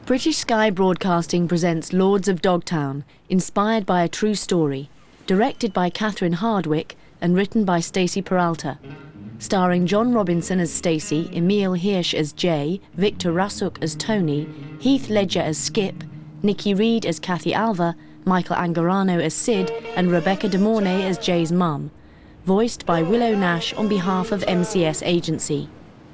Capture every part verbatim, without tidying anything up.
British Sky Broadcasting presents Lords of Dogtown, inspired by a true story, directed by Catherine Hardwicke and written by Stacey Peralta. Starring John Robinson as Stacey, Emile Hirsch as Jay, Victor Rasuk as Tony, Heath Ledger as Skip, Nikki Reed as Kathy Alva, Michael Angarano as Sid, and Rebecca De Mornay as Jay's mum. Voiced by Willow Nash on behalf of M C S Agency.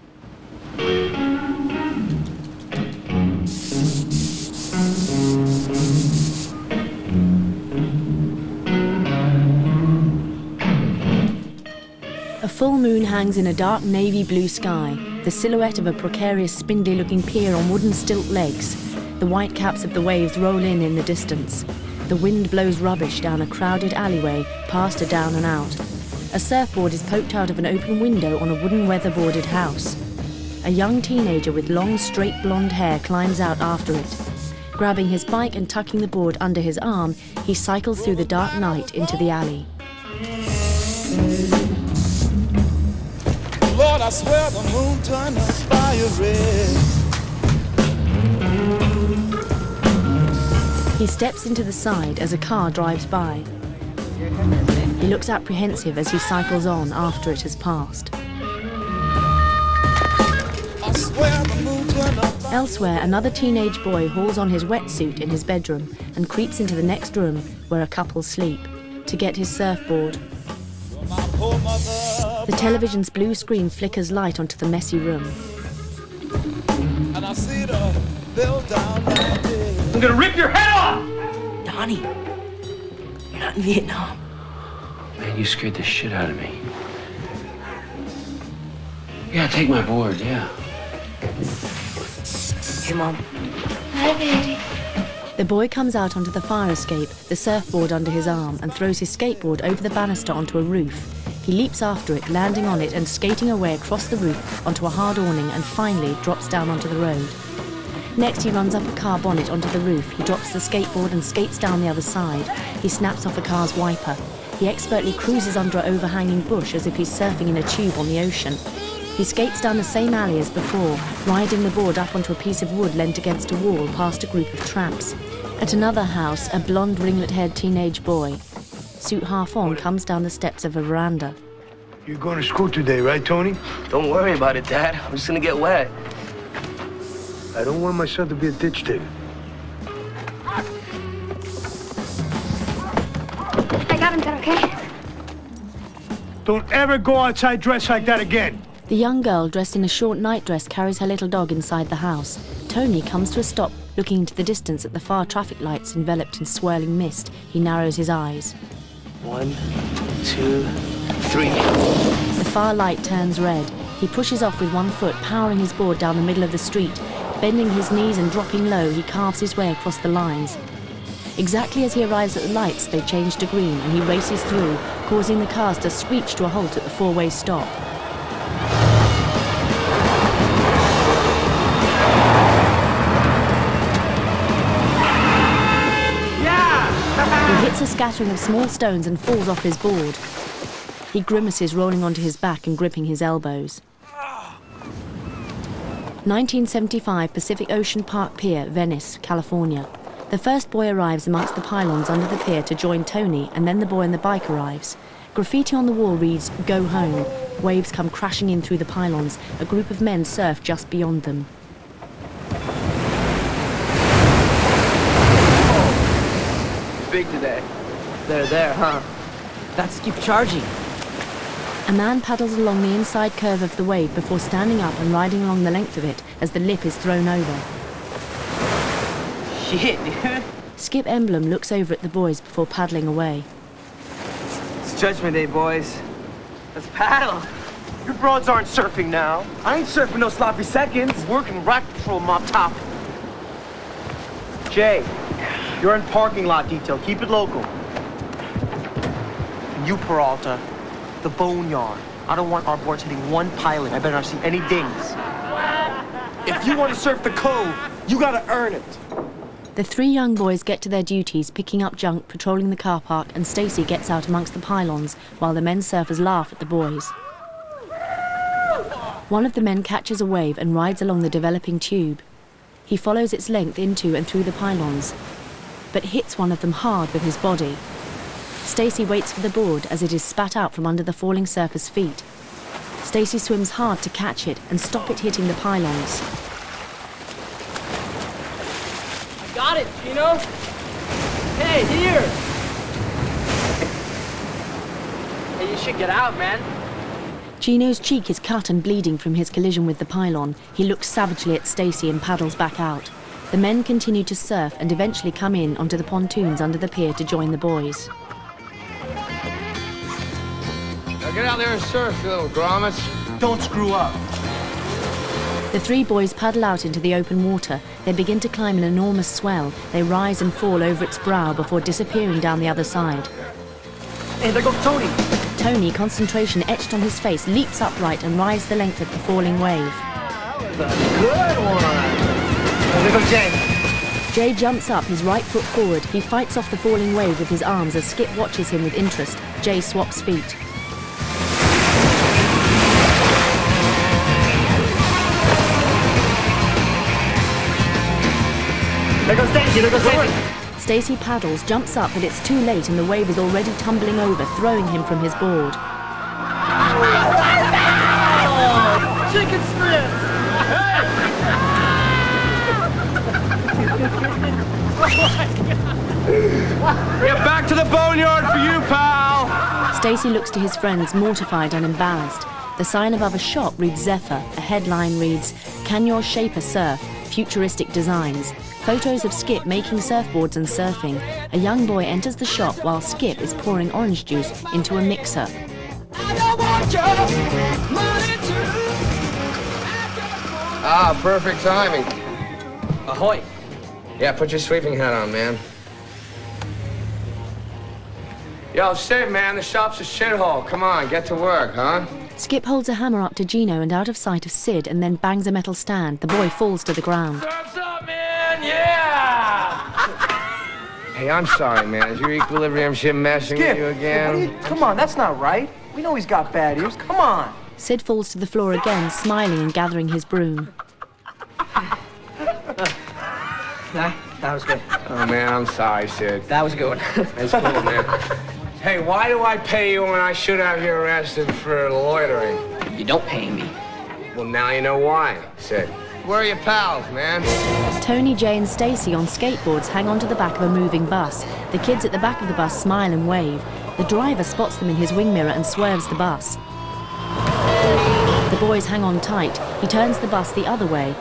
A full moon hangs in a dark navy blue sky, the silhouette of a precarious spindly-looking pier on wooden stilt legs. The white caps of the waves roll in in the distance. The wind blows rubbish down a crowded alleyway, past a down and out. A surfboard is poked out of an open window on a wooden weather-boarded house. A young teenager with long, straight blonde hair climbs out after it. Grabbing his bike and tucking the board under his arm, he cycles through the dark night into the alley. Lord, I swear the moon turned the fire red. He steps into the side as a car drives by. He looks apprehensive as he cycles on after it has passed. I swear the moon turned the fire. Elsewhere, another teenage boy hauls on his wetsuit in his bedroom and creeps into the next room where a couple sleep to get his surfboard. My poor mother. The television's blue screen flickers light onto the messy room. And I see the bill down like this. I'm gonna rip your head off! Donnie, you're not in Vietnam. Man, you scared the shit out of me. Yeah, take my board, yeah. Hey, Mom. Hi, baby. The boy comes out onto the fire escape, the surfboard under his arm, and throws his skateboard over the banister onto a roof. He leaps after it, landing on it and skating away across the roof onto a hard awning and finally drops down onto the road. Next, he runs up a car bonnet onto the roof. He drops the skateboard and skates down the other side. He snaps off a car's wiper. He expertly cruises under an overhanging bush as if he's surfing in a tube on the ocean. He skates down the same alley as before, riding the board up onto a piece of wood leant against a wall past a group of tramps. At another house, a blonde ringlet-haired teenage boy, suit half on, comes down the steps of a veranda. You're going to school today, right, Tony? Don't worry about it, Dad. I'm just gonna get wet. I don't want my son to be a ditch digger. I got him, is that okay? Don't ever go outside dressed like that again. The young girl, dressed in a short nightdress, carries her little dog inside the house. Tony comes to a stop, looking into the distance at the far traffic lights enveloped in swirling mist. He narrows his eyes. One, two, three. The far light turns red. He pushes off with one foot, powering his board down the middle of the street. Bending his knees and dropping low, he carves his way across the lines. Exactly as he arrives at the lights, they change to green, and he races through, causing the cars to screech to a halt at the four-way stop. He hits a scattering of small stones and falls off his board. He grimaces, rolling onto his back and gripping his elbows. nineteen seventy-five, Pacific Ocean Park Pier, Venice, California. The first boy arrives amongst the pylons under the pier to join Tony, and then the boy on the bike arrives. Graffiti on the wall reads, "Go home." Waves come crashing in through the pylons. A group of men surf just beyond them. Big today. They're there, huh? That's keep charging. A man paddles along the inside curve of the wave before standing up and riding along the length of it as the lip is thrown over. Shit, dude. Skip Emblem looks over at the boys before paddling away. It's Judgment Day, boys. Let's paddle. You broads aren't surfing now. I ain't surfing no sloppy seconds. Working rack patrol, mop top. Jay, you're in parking lot detail. Keep it local. And you, Peralta, the boneyard. I don't want our boards hitting one pilot. I better not see any dings. If you want to surf the cove, you gotta earn it. The three young boys get to their duties, picking up junk, patrolling the car park, and Stacey gets out amongst the pylons while the men surfers laugh at the boys. One of the men catches a wave and rides along the developing tube. He follows its length into and through the pylons, but hits one of them hard with his body. Stacy waits for the board as it is spat out from under the falling surfer's feet. Stacy swims hard to catch it and stop it hitting the pylons. I got it, Gino. Hey, here. Hey, you should get out, man. Gino's cheek is cut and bleeding from his collision with the pylon. He looks savagely at Stacy and paddles back out. The men continue to surf and eventually come in onto the pontoons under the pier to join the boys. Now get out there and surf, you little grommets. Don't screw up. The three boys paddle out into the open water. They begin to climb an enormous swell. They rise and fall over its brow before disappearing down the other side. Hey, there goes Tony. Tony, concentration etched on his face, leaps upright and rides the length of the falling wave. Good one. Oh, there goes Jay. Jay jumps up, his right foot forward. He fights off the falling wave with his arms as Skip watches him with interest. Jay swaps feet. There goes Stacy, there goes Stacy. Stacy paddles, jumps up, but it's too late and the wave is already tumbling over, throwing him from his board. Oh, chicken strips. Get back to the boneyard for you, pal! Stacy looks to his friends, mortified and embarrassed. The sign above a shop reads Zephyr. A headline reads, "Can your shaper surf? Futuristic designs." Photos of Skip making surfboards and surfing. A young boy enters the shop while Skip is pouring orange juice into a mixer. Ah, perfect timing. Ahoy. Yeah, put your sweeping hat on, man. Yo, Sid, man, the shop's a shithole. Come on, get to work, huh? Skip holds a hammer up to Gino and out of sight of Sid and then bangs a metal stand. The boy falls to the ground. Surf's up, man, yeah! Hey, I'm sorry, man. Is your equilibrium shit messing Skip, with you again? what are you- come on, that's not right. We know he's got bad ears. Come on. Sid falls to the floor again, smiling and gathering his broom. Nah, that was good. Oh, man, I'm sorry, Sid. That was a good one. That's cool, man. Hey, why do I pay you when I should have you arrested for loitering? You don't pay me. Well, now you know why, Sid. Where are your pals, man? Tony, Jay and Stacy on skateboards hang onto the back of a moving bus. The kids at the back of the bus smile and wave. The driver spots them in his wing mirror and swerves the bus. The boys hang on tight. He turns the bus the other way.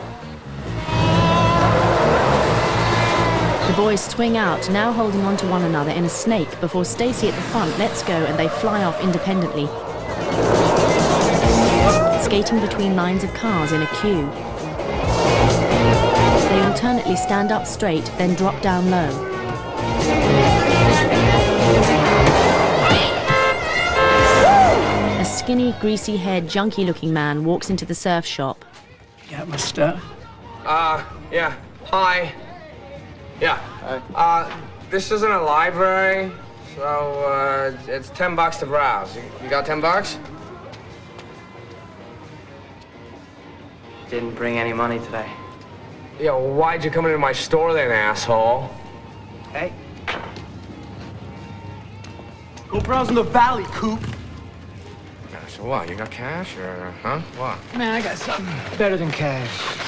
The boys swing out, now holding on to one another in a snake before Stacy at the front lets go and they fly off independently, skating between lines of cars in a queue. They alternately stand up straight, then drop down low. A skinny, greasy-haired, junky-looking man walks into the surf shop. Got my stuff? Uh, yeah. Hi. Yeah. Uh, this isn't a library, so, uh, it's ten bucks to browse. You, you got ten bucks? Didn't bring any money today. Yeah, well, why'd you come into my store then, asshole? Hey. Go browse in the valley, Coop. Yeah, so what, you got cash, or, huh? What? Man, I got something better than cash.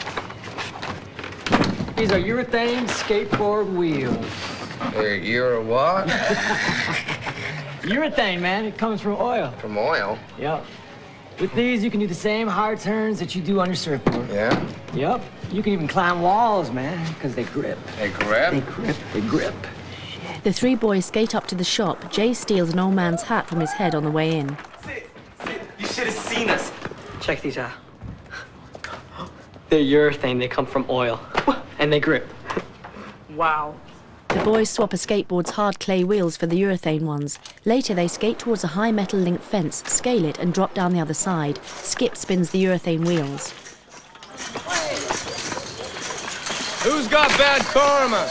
These are urethane skateboard wheels. Hey, you're a what? Urethane, man. It comes from oil. From oil? Yep. With these, you can do the same hard turns that you do on your surfboard. Yeah? Yep. You can even climb walls, man, because they grip. Hey, grip? They grip. They grip. The three boys skate up to the shop. Jay steals an old man's hat from his head on the way in. Sid, Sid, you should have seen us. Check these out. They're urethane. They come from oil. And they grip. Wow. The boys swap a skateboard's hard clay wheels for the urethane ones. Later, they skate towards a high metal link fence, scale it, and drop down the other side. Skip spins the urethane wheels. Who's got bad karma?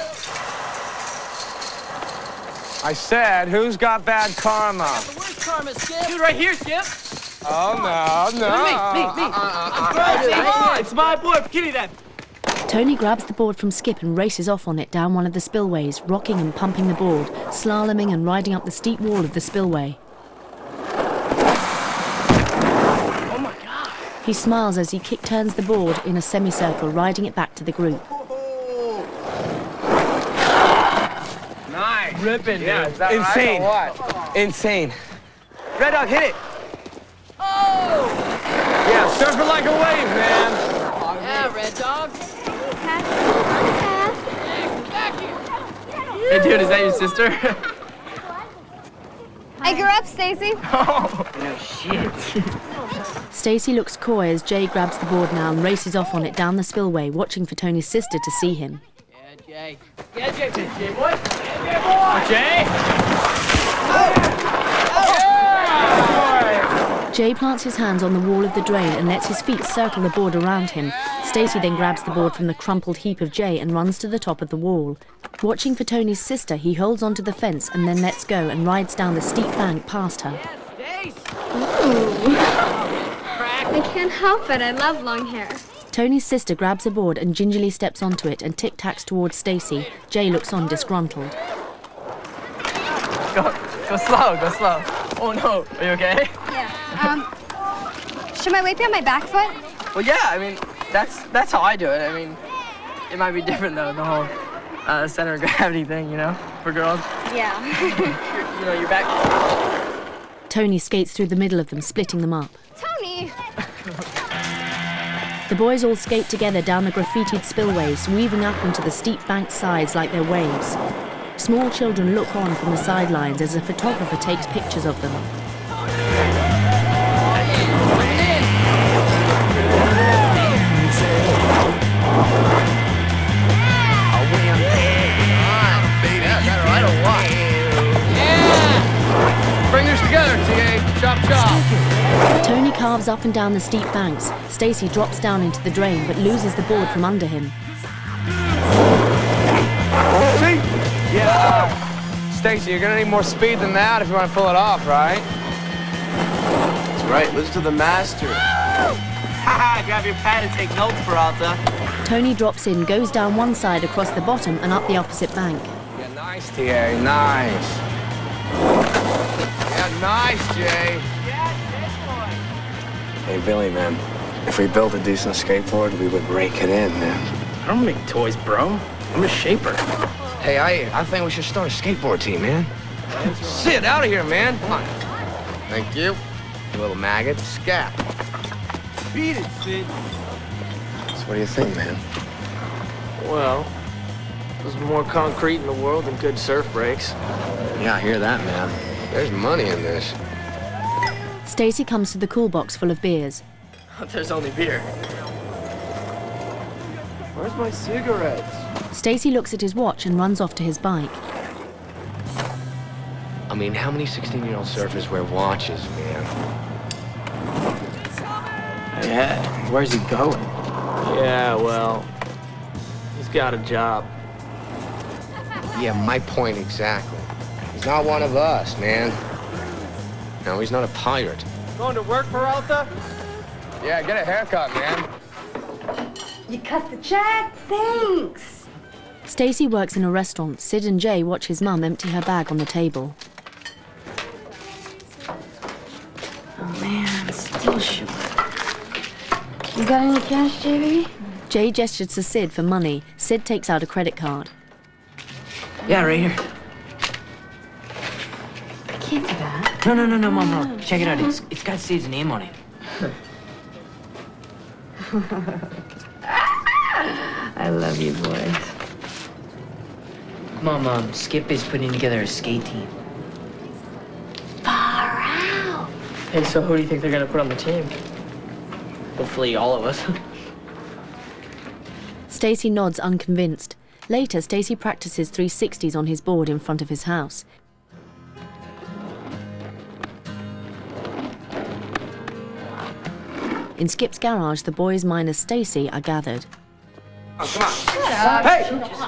I said, who's got bad karma? The worst karma, Skip. Dude, right here, Skip. Oh, no, no. Me, me, me. Uh, uh, uh, Bro, come on. It's my boy. Kitty that. Tony grabs the board from Skip and races off on it down one of the spillways, rocking and pumping the board, slaloming and riding up the steep wall of the spillway. Oh my God! He smiles as he kick-turns the board in a semicircle, riding it back to the group. Nice. Ripping, Yeah, dude. is that Insane. right or what? Insane. Red Dog, hit it. Oh! Yeah, surf it like a wave, man. Yeah, Red Dog. Cass. Hey, dude, is that your sister? I grew up, Stacy. Oh, no shit. Stacy looks coy as Jay grabs the board now and races off on it down the spillway, watching for Tony's sister to see him. Yeah, Jay. Yeah, Jay. Jay, Jay boy. Yeah, Jay boy. Jay. Jay plants his hands on the wall of the drain and lets his feet circle the board around him. Stacy then grabs the board from the crumpled heap of Jay and runs to the top of the wall. Watching for Tony's sister, he holds onto the fence and then lets go and rides down the steep bank past her. Ooh. I can't help it. I love long hair. Tony's sister grabs a board and gingerly steps onto it and tic-tacs towards Stacy. Jay looks on disgruntled. Go, go slow, go slow. Oh no, are you okay? Yeah. Um. Should my weight be on my back foot? Well, yeah, I mean, that's that's how I do it. I mean, it might be different though, the whole uh, center of gravity thing, you know, for girls. Yeah. You know, your back. Tony skates through the middle of them, splitting them up. Tony. The boys all skate together down the graffitied spillways, weaving up into the steep bank sides like they're waves. Small children look on from the sidelines as a photographer takes pictures of them. Bring this together, T A. Chop, chop. Tony carves up and down the steep banks. Stacy drops down into the drain but loses the board from under him. See? Yeah. Uh, Stacy, you're gonna need more speed than that if you want to pull it off, right? That's right. Listen to the master. Haha, grab your pad and take notes, Peralta. Tony drops in, goes down one side across the bottom and up the opposite bank. Yeah, nice, T A. Nice. Yeah, nice, Jay. Hey, Billy, man. If we built a decent skateboard, we would rake it in, man. I don't make toys, bro. I'm a shaper. Hey, I I think we should start a skateboard team, man. Sid, out of here, man. Come on. Thank you. You little maggot. Scat. Beat it, Sid. So what do you think, man? Well, there's more concrete in the world than good surf breaks. Yeah, I hear that, man. There's money in this. Stacy comes to the cool box full of beers. There's only beer. Where's my cigarettes? Stacy looks at his watch and runs off to his bike. I mean, how many sixteen-year-old surfers wear watches, man? Yeah, where's he going? Yeah, well, he's got a job. Yeah, my point exactly. He's not one of us, man. No, he's not a pirate. Going to work, Peralta? Yeah, get a haircut, man. You cut the check. Thanks. Stacy works in a restaurant. Sid and Jay watch his mum empty her bag on the table. Oh man, still short. You got any cash, J B? Jay gestures to Sid for money. Sid takes out a credit card. Yeah, right here. I can't do that. No, no, no, no, Mom, no. Check it out. It's it's got Sid's name on it. I love you, boys. Mom, um, Skip is putting together a skate team. Far out. Hey, so who do you think they're gonna put on the team? Hopefully all of us. Stacy nods unconvinced. Later, Stacy practices three sixties on his board in front of his house. In Skip's garage, the boys minus Stacy are gathered. Oh, come on. Hey!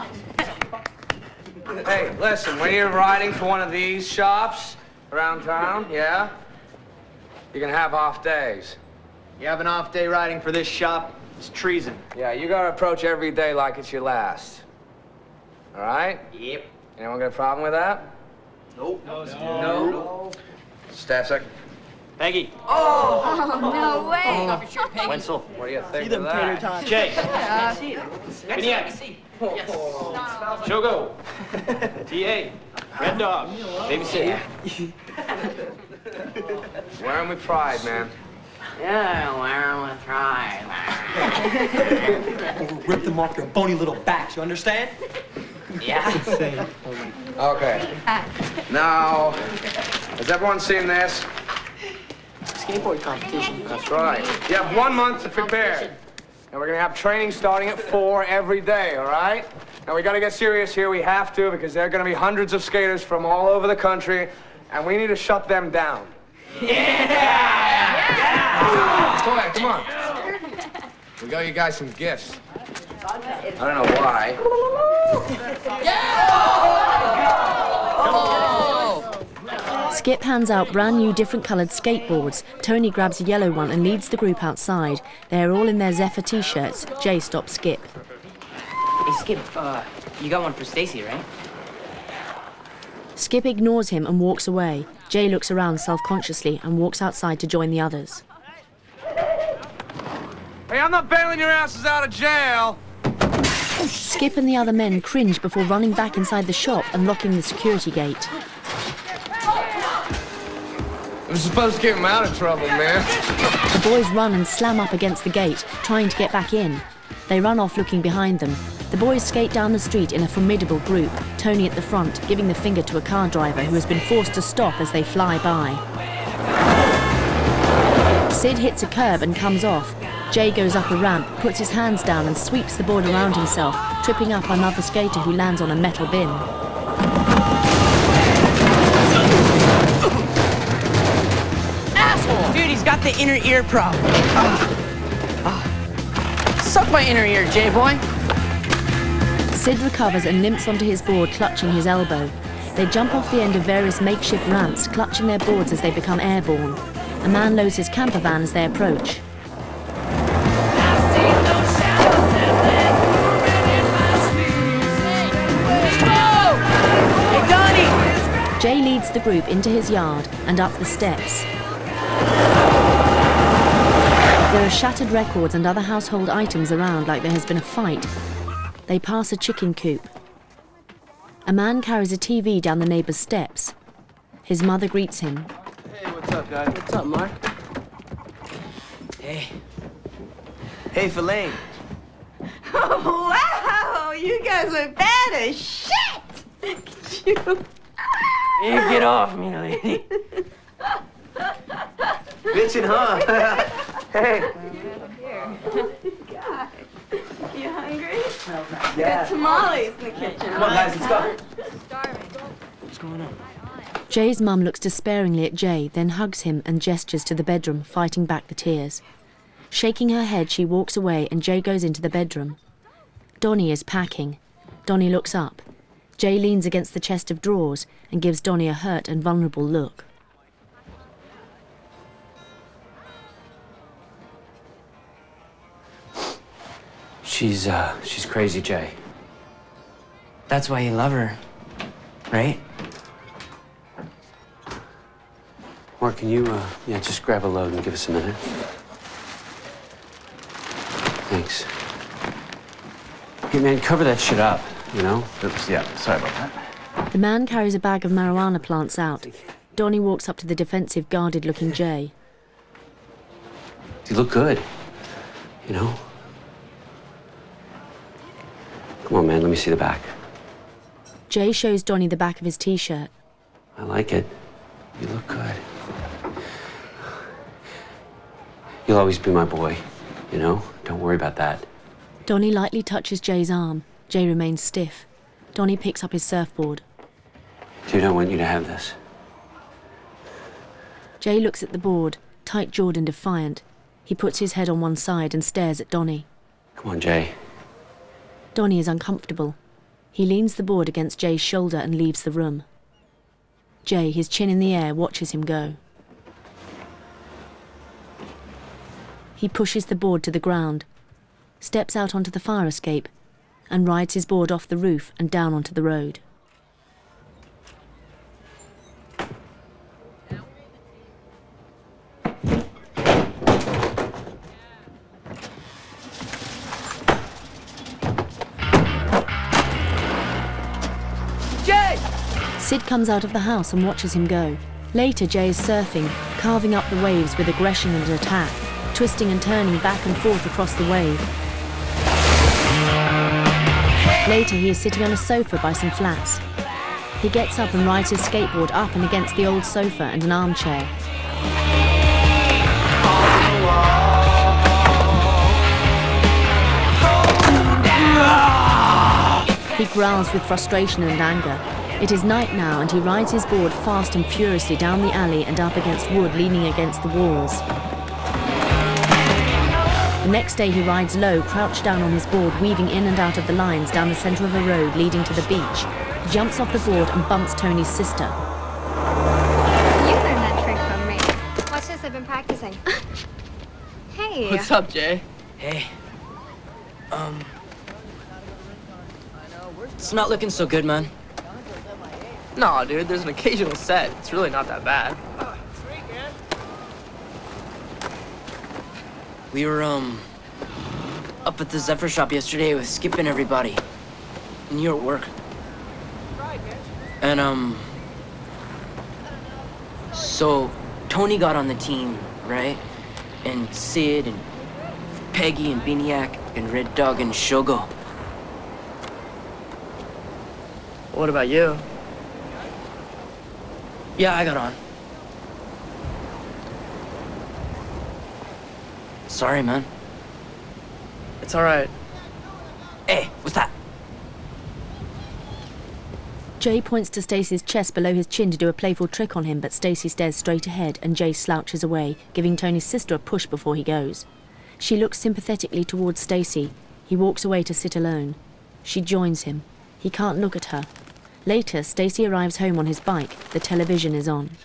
Hey, listen, when you're riding for one of these shops around town, yeah, you can have off days. You have an off day riding for this shop, It's treason. Yeah, you gotta approach every day like it's your last. All right? Yep. Anyone got a problem with that? Nope. No. No. no. Staff secretary. Peggy. Oh, no way. Off your shirt, Peggy. Wenzel. What do you think See of them tater that? tots. Jay. Yeah, see it. Viniac. Yes. Shogo. T A. Red Dog. Babysit. Wear 'em with pride, man. Yeah, wear 'em with pride. Over rip them off your bony little backs, you understand? Yeah. Insane. Okay. Now, has everyone seen this? Skateboard competition. That's right. You have one month to prepare. And we're gonna have training starting at four every day, all right? Now we gotta get serious here, we have to, because there are gonna be hundreds of skaters from all over the country, and we need to shut them down. Yeah! yeah! Come on, come on. We got you guys some gifts. I don't know why. Skip hands out brand new different coloured skateboards. Tony grabs a yellow one and leads the group outside. They are all in their Zephyr t-shirts. Jay stops Skip. Hey, Skip, uh, you got one for Stacy, right? Skip ignores him and walks away. Jay looks around self-consciously and walks outside to join the others. Hey, I'm not bailing your asses out of jail. Skip and the other men cringe before running back inside the shop and locking the security gate. I'm supposed to keep him out of trouble, man. The boys run and slam up against the gate, trying to get back in. They run off looking behind them. The boys skate down the street in a formidable group, Tony at the front, giving the finger to a car driver who has been forced to stop as they fly by. Sid hits a curb and comes off. Jay goes up a ramp, puts his hands down and sweeps the board around himself, tripping up another skater who lands on a metal bin. Asshole! Dude, he's got the inner ear problem. Uh, uh. Suck my inner ear, J-boy. Sid recovers and limps onto his board, clutching his elbow. They jump off the end of various makeshift ramps, clutching their boards as they become airborne. A man loads his camper van as they approach. Hey, Donnie! Jay leads the group into his yard and up the steps. There are shattered records and other household items around like there has been a fight. They pass a chicken coop. A man carries a T V down the neighbour's steps. His mother greets him. Hey, what's up, guys? What's up, Mark? Hey. Hey, Filane. Oh, wow! You guys are bad as shit! you. You get off me, lady. Bitchin', huh? Hey. God. You hungry? Yeah. Got tamales in the kitchen. Come on, guys, let's go. What's going on? Jay's mum looks despairingly at Jay, then hugs him and gestures to the bedroom, fighting back the tears. Shaking her head, she walks away and Jay goes into the bedroom. Donnie is packing. Donnie looks up. Jay leans against the chest of drawers and gives Donnie a hurt and vulnerable look. She's, uh, she's crazy, Jay. That's why you love her, right? Mark, can you, uh, yeah, just grab a load and give us a minute? Thanks. Hey, man, cover that shit up, you know? Oops, yeah, sorry about that. The man carries a bag of marijuana plants out. Donnie walks up to the defensive, guarded-looking Jay. You look good, you know? Come on, man, let me see the back. Jay shows Donnie the back of his T-shirt. I like it. You look good. You'll always be my boy, you know? Don't worry about that. Donnie lightly touches Jay's arm. Jay remains stiff. Donnie picks up his surfboard. Dude, I want you to have this. Jay looks at the board, tight-jawed and defiant. He puts his head on one side and stares at Donnie. Come on, Jay. Donnie is uncomfortable. He leans the board against Jay's shoulder and leaves the room. Jay, his chin in the air, watches him go. He pushes the board to the ground. steps out onto the fire escape and rides his board off the roof and down onto the road. Jay! Sid comes out of the house and watches him go. Later, Jay is surfing, carving up the waves with aggression and attack, twisting and turning back and forth across the wave. Later, he is sitting on a sofa by some flats. He gets up and rides his skateboard up and against the old sofa and an armchair. He growls with frustration and anger. It is night now, and he rides his board fast and furiously down the alley and up against wood leaning against the walls. The next day he rides low, crouched down on his board, weaving in and out of the lines down the centre of a road leading to the beach. He jumps off the board and bumps Tony's sister. You learned that trick from me. Watch this, I've been practicing. Hey. What's up, Jay? Hey. Um... It's not looking so good, man. No, dude, there's an occasional set. It's really not that bad. We were, um, up at the Zephyr shop yesterday with Skip and everybody. And you were at work. And, um... So, Tony got on the team, right? And Sid and Peggy and Beaniac and Red Dog and Shogo. What about you? Yeah, I got on. Sorry, man. It's all right. Hey, what's that? Jay points to Stacy's chest below his chin to do a playful trick on him, but Stacy stares straight ahead and Jay slouches away, giving Tony's sister a push before he goes. She looks sympathetically towards Stacy. He walks away to sit alone. She joins him. He can't look at her. Later, Stacy arrives home on his bike. The television is on.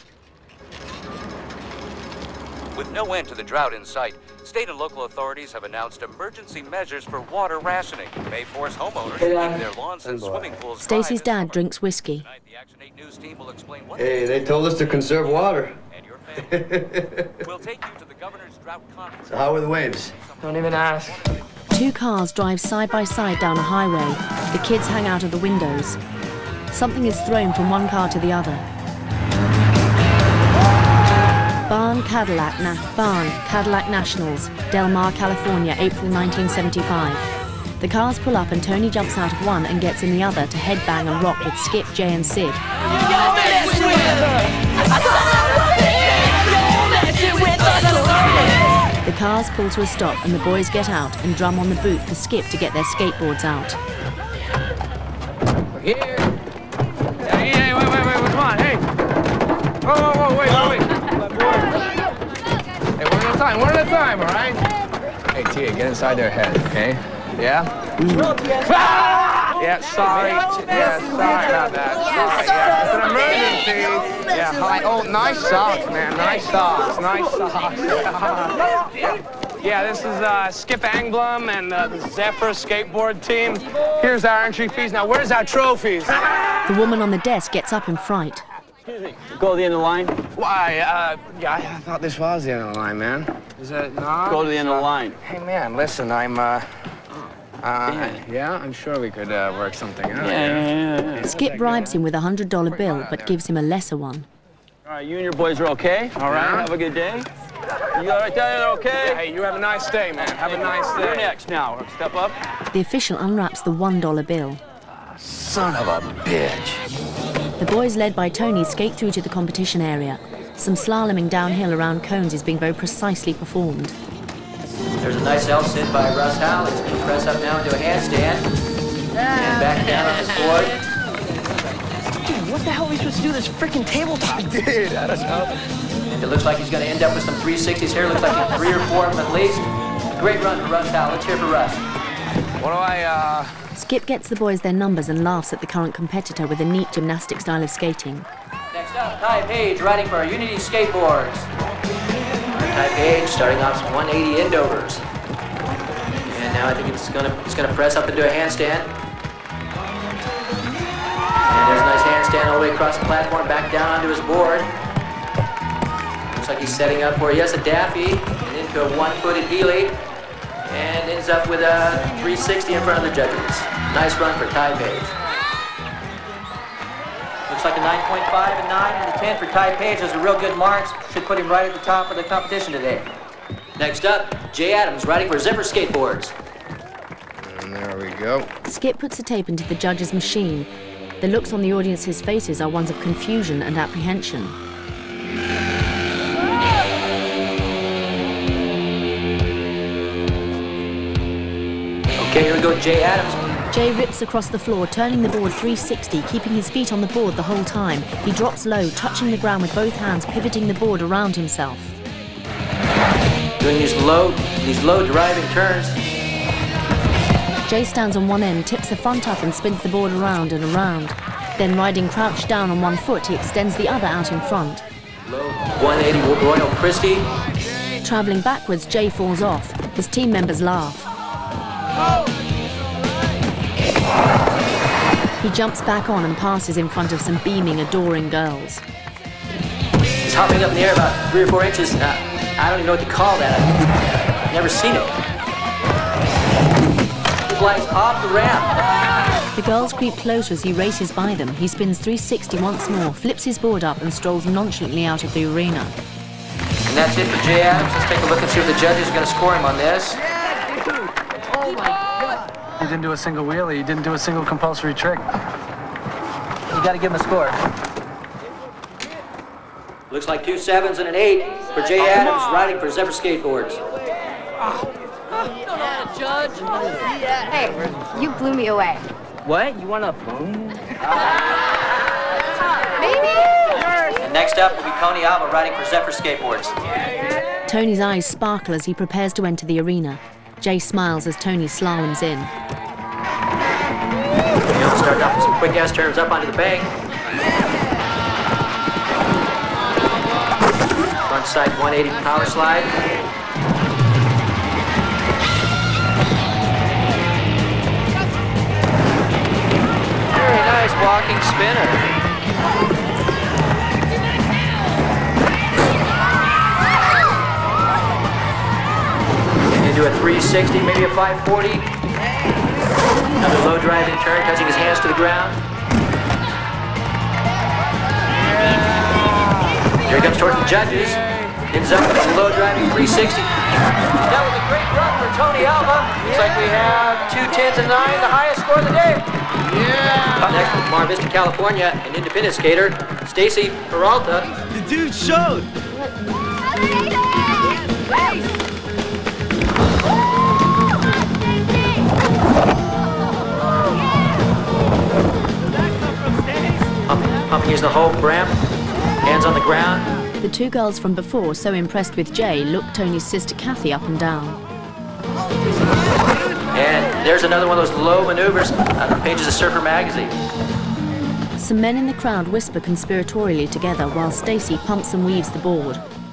With no end to the drought in sight, state and local authorities have announced emergency measures for water rationing. May force homeowners to keep their lawns and swimming pools dry. Stacy's dad drinks whiskey. The Action eight News team will explain what Hey, they told us to conserve water. We'll take you to the governor's drought conference. So how are the waves? Don't even ask. Two cars drive side by side down a highway. The kids hang out of the windows. Something is thrown from one car to the other. Barn Cadillac, Na- Barn Cadillac Nationals, Del Mar, California, April nineteen seventy-five. The cars pull up and Tony jumps out of one and gets in the other to headbang and rock with Skip, Jay and Sid. The cars pull to a stop and the boys get out and drum on the boot for Skip to get their skateboards out. We're here. Hey, hey, wait, wait, wait, come on, hey. Whoa, whoa, whoa, wait, wait, wait. Hey, one at a time, one at a time, all right? Hey, Tia, get inside their head, okay? Yeah? Ah! Yeah, sorry. Yeah, sorry about that. Sorry, yeah. It's an emergency. Yeah, hi. Oh, nice socks, man. Nice socks. Nice socks. Yeah, this is uh, Skip Angblom and uh, the Zephyr skateboard team. Here's our entry fees. Now, where's our trophies? The woman on the desk gets up in fright. Excuse me. Go to the end of the line. Why? Uh, yeah, I thought this was the end of the line, man. Is it not? Go to the end of the line. Hey, man, listen, I'm, uh... Uh, yeah, I'm sure we could uh, work something out. Yeah, yeah, yeah, yeah. Skip bribes him with a hundred dollar bill, but gives him a lesser one. All right, you and your boys are okay? All right, have a good day. You all right there? Okay? Yeah, hey, you have a nice day, man. Have a nice day. You're next now. Step up. The official unwraps the one dollar bill. Son of a bitch. The boys, led by Tony, skate through to the competition area. Some slaloming downhill around cones is being very precisely performed. There's a nice L sit by Russ Howell. He's going to press up now into a handstand. And back down on his board. Dude, what the hell are we supposed to do this freaking tabletop? Dude, I don't know. And it looks like he's going to end up with some three sixties here. Looks like three or four of them at least. A great run for Russ Howell. Let's hear for Russ. What do I, uh... Skip gets the boys their numbers and laughs at the current competitor with a neat gymnastic style of skating. Next up, Ty Page riding for our Unity skateboards. Ty Page starting off some one eighty endovers. And now I think it's gonna it's gonna press up into a handstand. And there's a nice handstand all the way across the platform, back down onto his board. Looks like he's setting up for, yes, a Daffy, and into a one-footed Healy, and ends up with a three sixty in front of the judges. Nice run for Ty Page. Looks like a nine point five, a nine, and a ten for Ty Page. Those are real good marks. Should put him right at the top of the competition today. Next up, Jay Adams riding for Zephyr Skateboards. And there we go. Skip puts the tape into the judge's machine. The looks on the audience's faces are ones of confusion and apprehension. Okay, here we go, Jay Adams. Jay rips across the floor, turning the board three sixty, keeping his feet on the board the whole time. He drops low, touching the ground with both hands, pivoting the board around himself. Doing these low, these low driving turns. Jay stands on one end, tips the front up and spins the board around and around. Then riding crouched down on one foot, he extends the other out in front. Low one eighty Royal Christie. Traveling backwards, Jay falls off. His team members laugh. He jumps back on and passes in front of some beaming, adoring girls. He's hopping up in the air about three or four inches. Uh, I don't even know what to call that. I've never seen it. He flies off the ramp. The girls creep closer as he races by them. He spins three sixty once more, flips his board up and strolls nonchalantly out of the arena. And that's it for Jay Adams. Let's take a look and see if the judges are going to score him on this. Oh my God. He didn't do a single wheelie. He didn't do a single compulsory trick. You got to give him a score. Looks like two sevens and an eight for Jay Adams riding for Zephyr Skateboards. Judge. Hey, you blew me away. What? You want a phone? Maybe. And next up will be Tony Alva riding for Zephyr Skateboards. Tony's eyes sparkle as he prepares to enter the arena. Jay smiles as Tony slaloms in. He'll start off with some quick ass turns up onto the bank. Front side one eighty power slide. Very nice walking spinner. Into a three sixty, maybe a five forty. Another low driving turn, touching his hands to the ground. Here he comes towards the judges. Ends up with a low driving three sixty. That was a great run for Tony Alva. Looks like we have two tens and nine, the highest score of the day. Yeah. Up next from Mar Vista, California, an independent skater, Stacy Peralta. The dude showed. Pumping using the whole ramp, hands on the ground. The two girls from before, so impressed with Jay, look Tony's sister Kathy up and down. And there's another one of those low maneuvers on the pages of Surfer magazine. Some men in the crowd whisper conspiratorially together while Stacy pumps and weaves the board.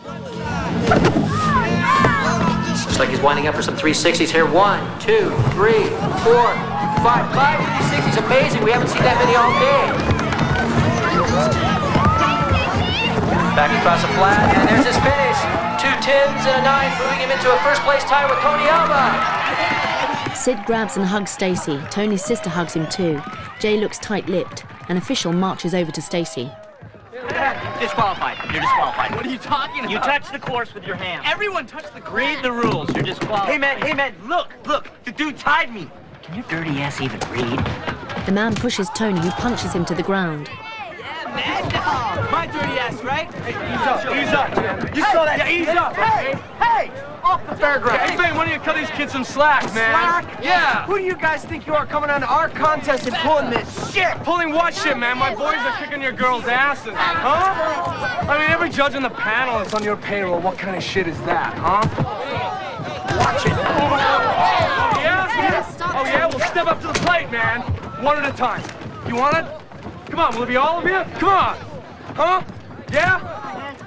Looks like he's winding up for some three sixties here. One, two, three, four, five. Five three sixties, amazing. We haven't seen that many all day. Back across the flat, and there's his finish. Two tens and a nine, moving him into a first place tie with Tony Alva. Sid grabs and hugs Stacy. Tony's sister hugs him too. Jay looks tight-lipped. An official marches over to Stacy. Disqualified. You're disqualified. What are you talking about? You touched the course with your hand. Everyone touched the course. Read the rules. You're disqualified. Hey, man, hey, man, look, look. The dude tied me. Can your dirty ass even read? The man pushes Tony, who punches him to the ground. My dirty ass, right? Hey, ease up, ease up. You saw that? Yeah, ease up. Hey, hey, off the fairground. Hey, man, why don't you cut these kids some slack, man? Slack? Yeah. Who do you guys think you are coming on to our contest and pulling this shit? Pulling what shit, man? My boys are kicking your girls' asses, huh? I mean, every judge on the panel that's on your payroll, what kind of shit is that, huh? Watch it. Oh, yeah? Oh, yeah? Well, step up to the plate, man. One at a time. You want it? Come on, will it be all of you? Come on. Huh? Yeah?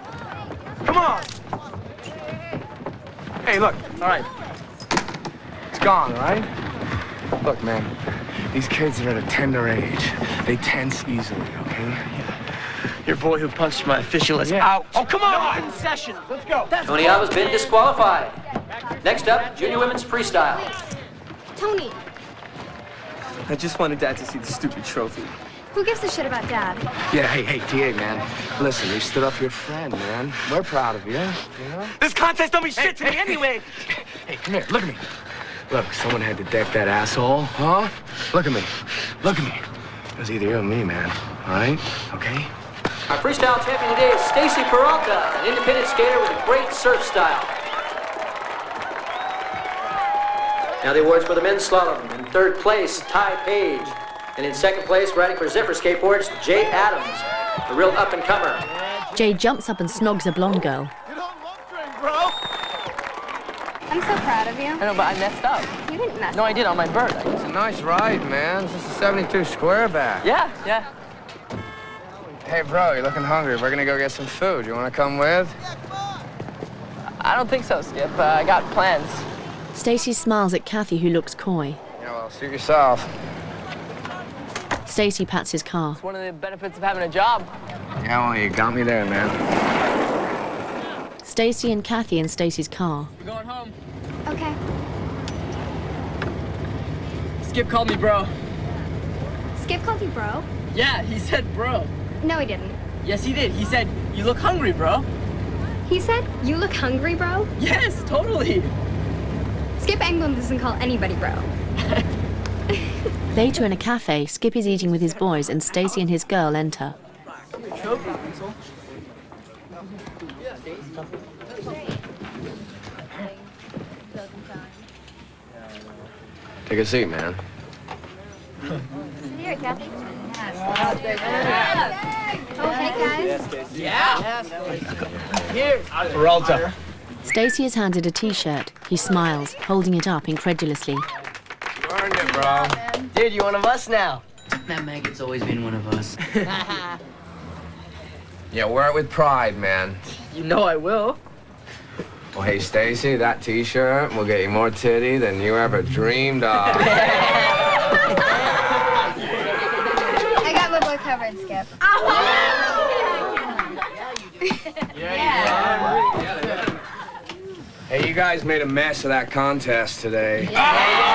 Come on. Hey, look, all right. It's gone, right? Look, man, these kids are at a tender age. They tense easily, okay? Your boy who punched my official is Yeah. out. Oh, come on! In session. Let's go. Tony Alva's been disqualified. Next up, junior women's freestyle. Tony, I just wanted Dad to see the stupid trophy. who gives a shit about Dad? Yeah, hey, hey, T A, man. Listen, you stood up for your friend, man. We're proud of you, you know? This contest don't mean shit to me anyway. Hey, come here, look at me. Look, someone had to deck that asshole, huh? Look at me. Look at me. It was either you or me, man. All right? Okay? Our freestyle champion today is Stacy Peralta, an independent skater with a great surf style. Now the awards for the men's slalom. In third place, Ty Page. And in second place, riding for Zephyr Skateboards, Jay Adams, a real up-and-comer. Jay jumps up and snogs a blonde girl. I'm so proud of you. I know, but I messed up. You didn't mess No, I up. did on my bird. It's a nice ride, man. This is a seventy-two square back. Yeah, yeah. Hey, bro, you're looking hungry. We're gonna go get some food. You wanna come with? I don't think so, Skip. Uh, I got plans. Stacy smiles at Kathy, who looks coy. Yeah, well, suit yourself. Stacy pats his car. It's one of the benefits of having a job. Yeah, well, you got me there, man. Stacy and Kathy in Stacy's car. We're going home. Okay. Skip called me bro. Skip called you bro? Yeah, he said bro. No, he didn't. Yes, he did. He said, you look hungry, bro. He said, you look hungry, bro? Yes, totally. Skip Englund doesn't call anybody bro. Later in a cafe, Skip is eating with his boys and Stacy and his girl enter. Take a seat, man. Here, Kathy. Oh, hey, guys. Yeah. Here. Peralta. Stacy is handed a t-shirt. He smiles, holding it up incredulously. You earned it, bro. Dude, you're one of us now. That maggot's always been one of us. Yeah, wear it with pride, man. You know I will. Well, hey, Stacy, that T-shirt will get you more titty than you ever dreamed of. I got my boy covered, Skip. Hey, you guys made a mess of that contest today. Yeah.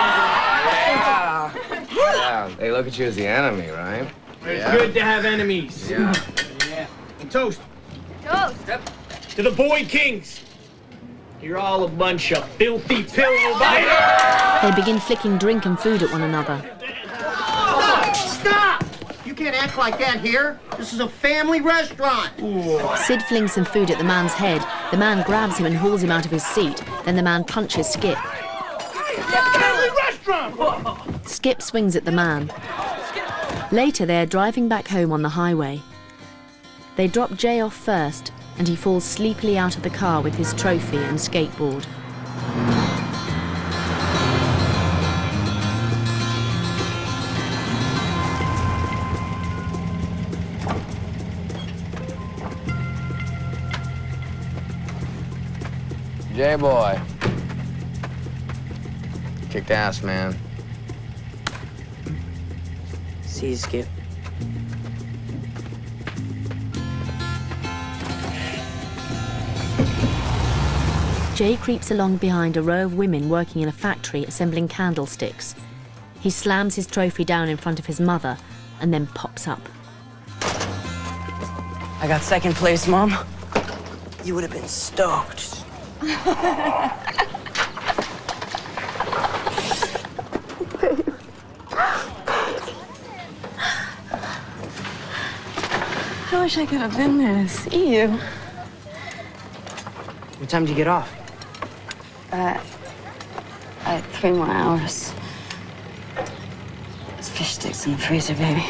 Yeah, they look at you as the enemy, right? It's Yeah. good to have enemies. Yeah. Yeah. And toast Toast. to the Boy Kings. You're all a bunch of filthy pillow biters. They begin flicking drink and food at one another. Stop! You can't act like that here. This is a family restaurant. Sid flings some food at the man's head. The man grabs him and hauls him out of his seat. Then the man punches Skip. Family restaurant! Skip swings at the man. Later, they are driving back home on the highway. They drop Jay off first, and he falls sleepily out of the car with his trophy and skateboard. Jay boy. Kicked ass, man. See you, Skip. Jay creeps along behind a row of women working in a factory assembling candlesticks. He slams his trophy down in front of his mother and then pops up. I got second place, Mom. You would have been stoked. I wish I could have been this. Ew. What time did you get off? Uh, I had three more hours. There's fish sticks in the freezer, baby.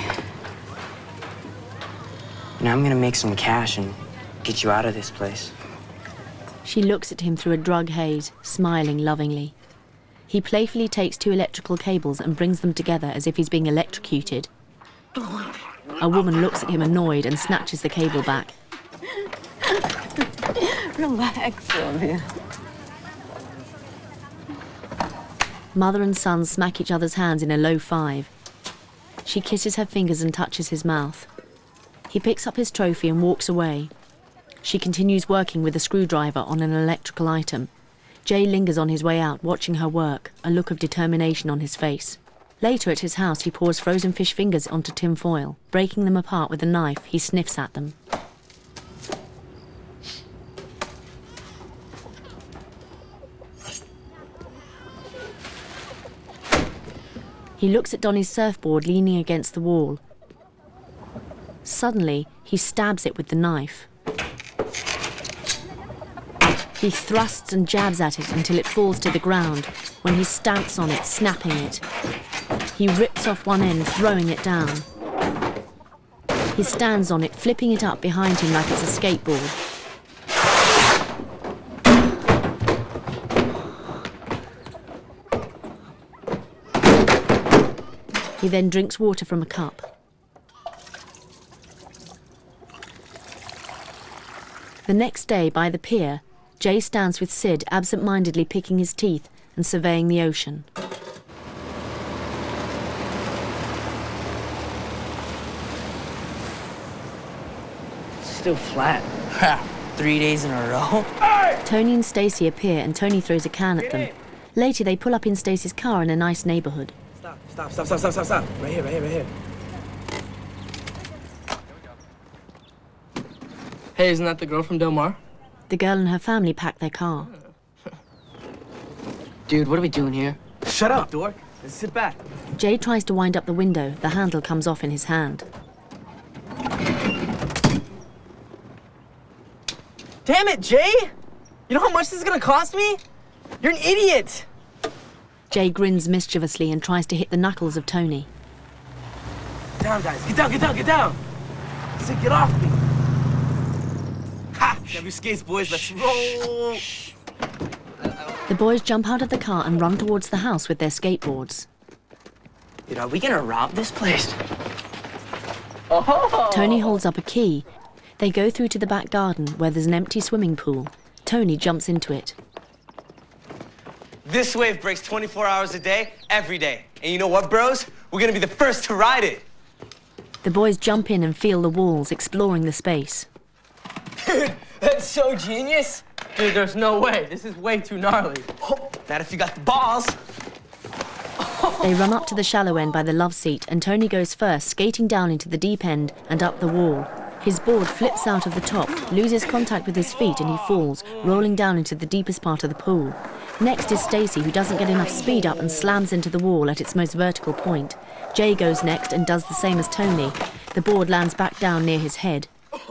Now I'm gonna make some cash and get you out of this place. She looks at him through a drug haze, smiling lovingly. He playfully takes two electrical cables and brings them together as if he's being electrocuted. A woman looks at him annoyed and snatches the cable back. Relax, Sylvia. Mother and son smack each other's hands in a low five. She kisses her fingers and touches his mouth. He picks up his trophy and walks away. She continues working with a screwdriver on an electrical item. Jay lingers on his way out, watching her work, a look of determination on his face. Later at his house, he pours frozen fish fingers onto tin foil. Breaking them apart with a knife, he sniffs at them. He looks at Donnie's surfboard leaning against the wall. Suddenly, he stabs it with the knife. He thrusts and jabs at it until it falls to the ground, when he stamps on it, snapping it. He rips off one end, throwing it down. He stands on it, flipping it up behind him like it's a skateboard. He then drinks water from a cup. The next day, by the pier, Jay stands with Sid, absent-mindedly picking his teeth and surveying the ocean. Still flat. Three days in a row. Tony and Stacy appear and Tony throws a can at them. Later, they pull up in Stacy's car in a nice neighborhood. Stop, stop, stop, stop, stop, stop, stop. Right here, right here, right here. Hey, isn't that the girl from Del Mar? The girl and her family pack their car. Dude, what are we doing here? Shut up, dork. Let's sit back. Jay tries to wind up the window. The handle comes off in his hand. Damn it, Jay! You know how much this is gonna cost me? You're an idiot! Jay grins mischievously and tries to hit the knuckles of Tony. Get down, guys. Get down, get down, get down! I said get off me! Ha! Grab your skates, boys. Let's roll! The boys jump out of the car and run towards the house with their skateboards. Dude, are we gonna rob this place? Oh! Tony holds up a key. They go through to the back garden where there's an empty swimming pool. Tony jumps into it. This wave breaks twenty-four hours a day, every day. And you know what, bros? We're gonna be the first to ride it. The boys jump in and feel the walls, exploring the space. Dude, that's so genius! Dude, there's no way. This is way too gnarly. Oh, not if you got the balls. They run up to the shallow end by the love seat, and Tony goes first, skating down into the deep end and up the wall. His board flips out of the top, loses contact with his feet, and he falls, rolling down into the deepest part of the pool. Next is Stacy, who doesn't get enough speed up and slams into the wall at its most vertical point. Jay goes next and does the same as Tony. The board lands back down near his head.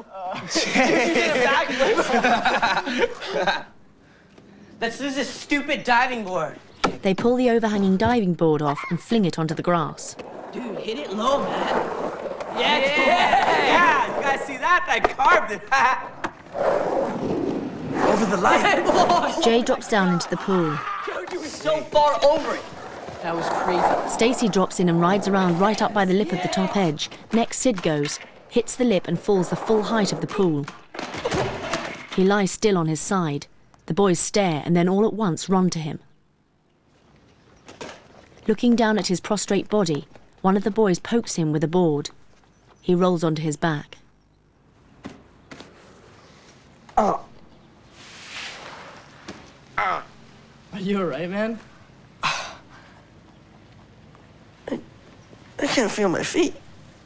Let's use this stupid diving board. They pull the overhanging diving board off and fling it onto the grass. Dude, hit it low, man. Yeah, yeah, yeah. You guys see that? I carved it. Over the line. Jay drops down into the pool. You were so far over it. That was crazy. Stacy drops in and rides around right up by the lip of the top edge. Next, Sid goes, hits the lip and falls the full height of the pool. He lies still on his side. The boys stare and then all at once run to him. Looking down at his prostrate body, one of the boys pokes him with a board. He rolls onto his back. Oh. Are you alright, man? I, I can't feel my feet.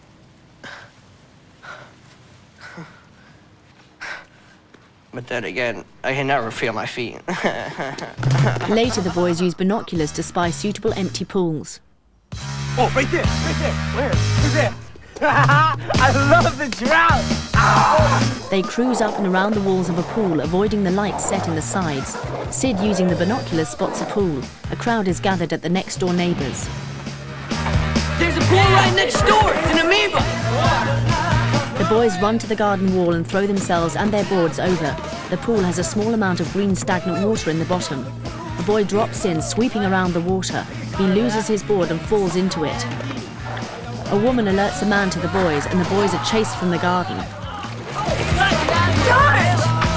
But then again, I can never feel my feet. Later, the boys use binoculars to spy suitable empty pools. Oh, right there, right there. Where? Where's that? I love the drought. Ah! They cruise up and around the walls of a pool, avoiding the lights set in the sides. Sid, using the binoculars, spots a pool. A crowd is gathered at the next-door neighbors. There's a pool right next door. It's an amoeba. The boys run to the garden wall and throw themselves and their boards over. The pool has a small amount of green stagnant water in the bottom. The boy drops in, sweeping around the water. He loses his board and falls into it. A woman alerts a man to the boys, and the boys are chased from the garden.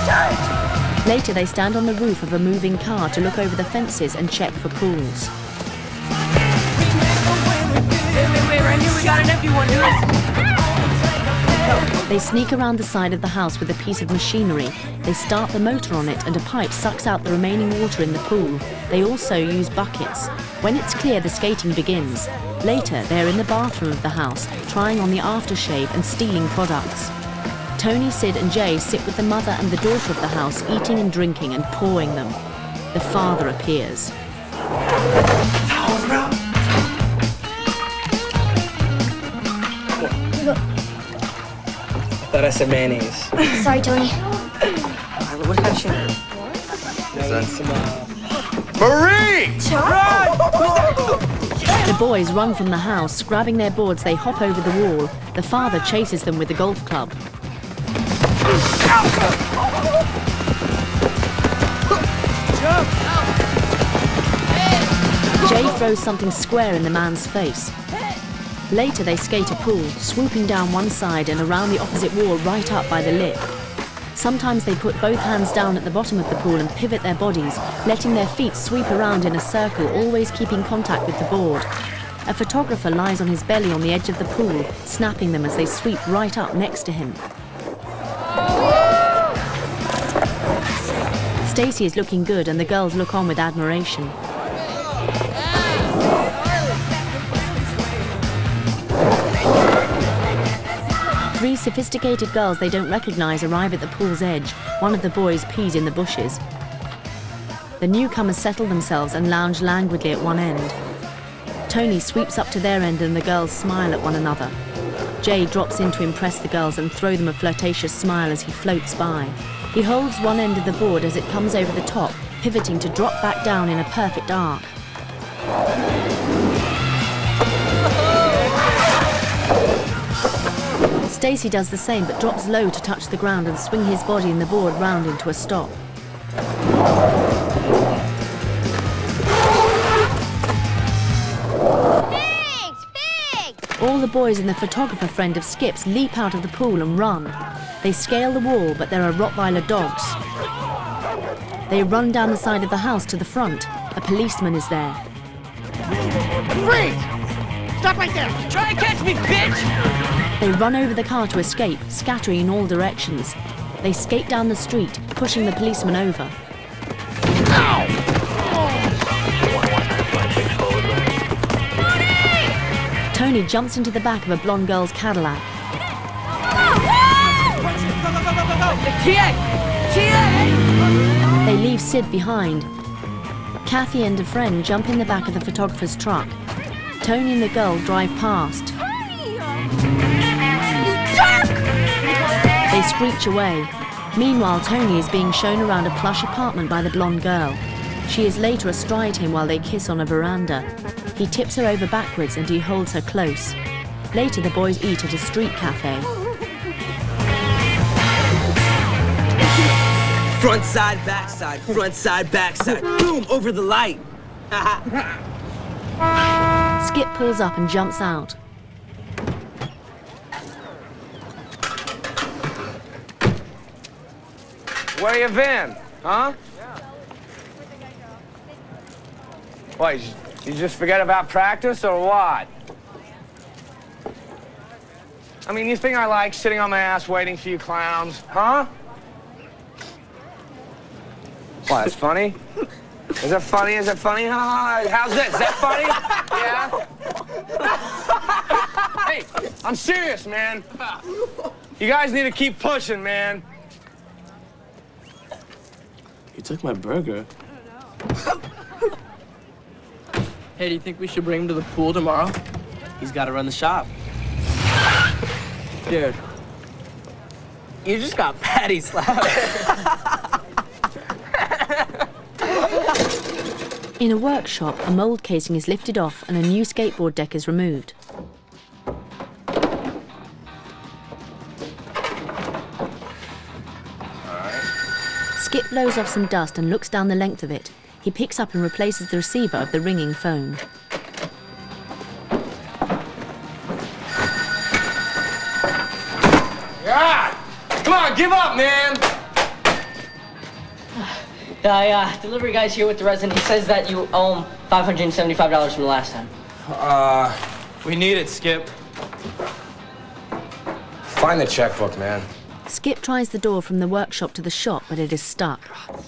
Later, they stand on the roof of a moving car to look over the fences and check for pools. Hey, right here we got an empty one, dude. They sneak around the side of the house with a piece of machinery. They start the motor on it and a pipe sucks out the remaining water in the pool. They also use buckets. When it's clear, the skating begins. Later, they're in the bathroom of the house, trying on the aftershave and stealing products. Tony, Sid and Jay sit with the mother and the daughter of the house, eating and drinking and pawing them. The father appears. I thought I said mayonnaise. Sorry, Tony. What kind of sugar? Some, uh... Marie! The boys run from the house. Grabbing their boards, they hop over the wall. The father chases them with the golf club. Jay throws something square in the man's face. Later, they skate a pool, swooping down one side and around the opposite wall right up by the lip. Sometimes they put both hands down at the bottom of the pool and pivot their bodies, letting their feet sweep around in a circle, always keeping contact with the board. A photographer lies on his belly on the edge of the pool, snapping them as they sweep right up next to him. Stacy is looking good and the girls look on with admiration. Three sophisticated girls they don't recognize arrive at the pool's edge. One of the boys pees in the bushes. The newcomers settle themselves and lounge languidly at one end. Tony sweeps up to their end and the girls smile at one another. Jay drops in to impress the girls and throw them a flirtatious smile as he floats by. He holds one end of the board as it comes over the top, pivoting to drop back down in a perfect arc. Stacy does the same but drops low to touch the ground and swing his body and the board round into a stop. Thanks, big! All the boys and the photographer friend of Skip's leap out of the pool and run. They scale the wall, but there are Rottweiler dogs. They run down the side of the house to the front. A policeman is there. Freeze! Stop right there! Try and catch me, bitch! They run over the car to escape, scattering in all directions. They skate down the street, pushing the policeman over. Tony jumps into the back of a blonde girl's Cadillac. T A! T A! They leave Sid behind. Kathy and a friend jump in the back of the photographer's truck. Tony and the girl drive past. They screech away. Meanwhile, Tony is being shown around a plush apartment by the blonde girl. She is later astride him while they kiss on a veranda. He tips her over backwards and he holds her close. Later, the boys eat at a street cafe. Front side, back side, front side, back side. Boom, over the light. Skip pulls up and jumps out. Where you been, huh? What, you just forget about practice or what? I mean, you think I like sitting on my ass waiting for you clowns, huh? What, that's funny? Is that funny? Is that funny? How's this? Is that funny? Yeah? Hey, I'm serious, man. You guys need to keep pushing, man. You took my burger. Hey, do you think we should bring him to the pool tomorrow? He's got to run the shop. Dude, you just got patty slapped. In a workshop, a mold casing is lifted off and a new skateboard deck is removed. Skip blows off some dust and looks down the length of it. He picks up and replaces the receiver of the ringing phone. Yeah! Come on, give up, man! The uh, delivery guy's here with the resident. He says that you owe him five hundred seventy-five dollars from the last time. Uh, We need it, Skip. Find the checkbook, man. Skip tries the door from the workshop to the shop, but it is stuck.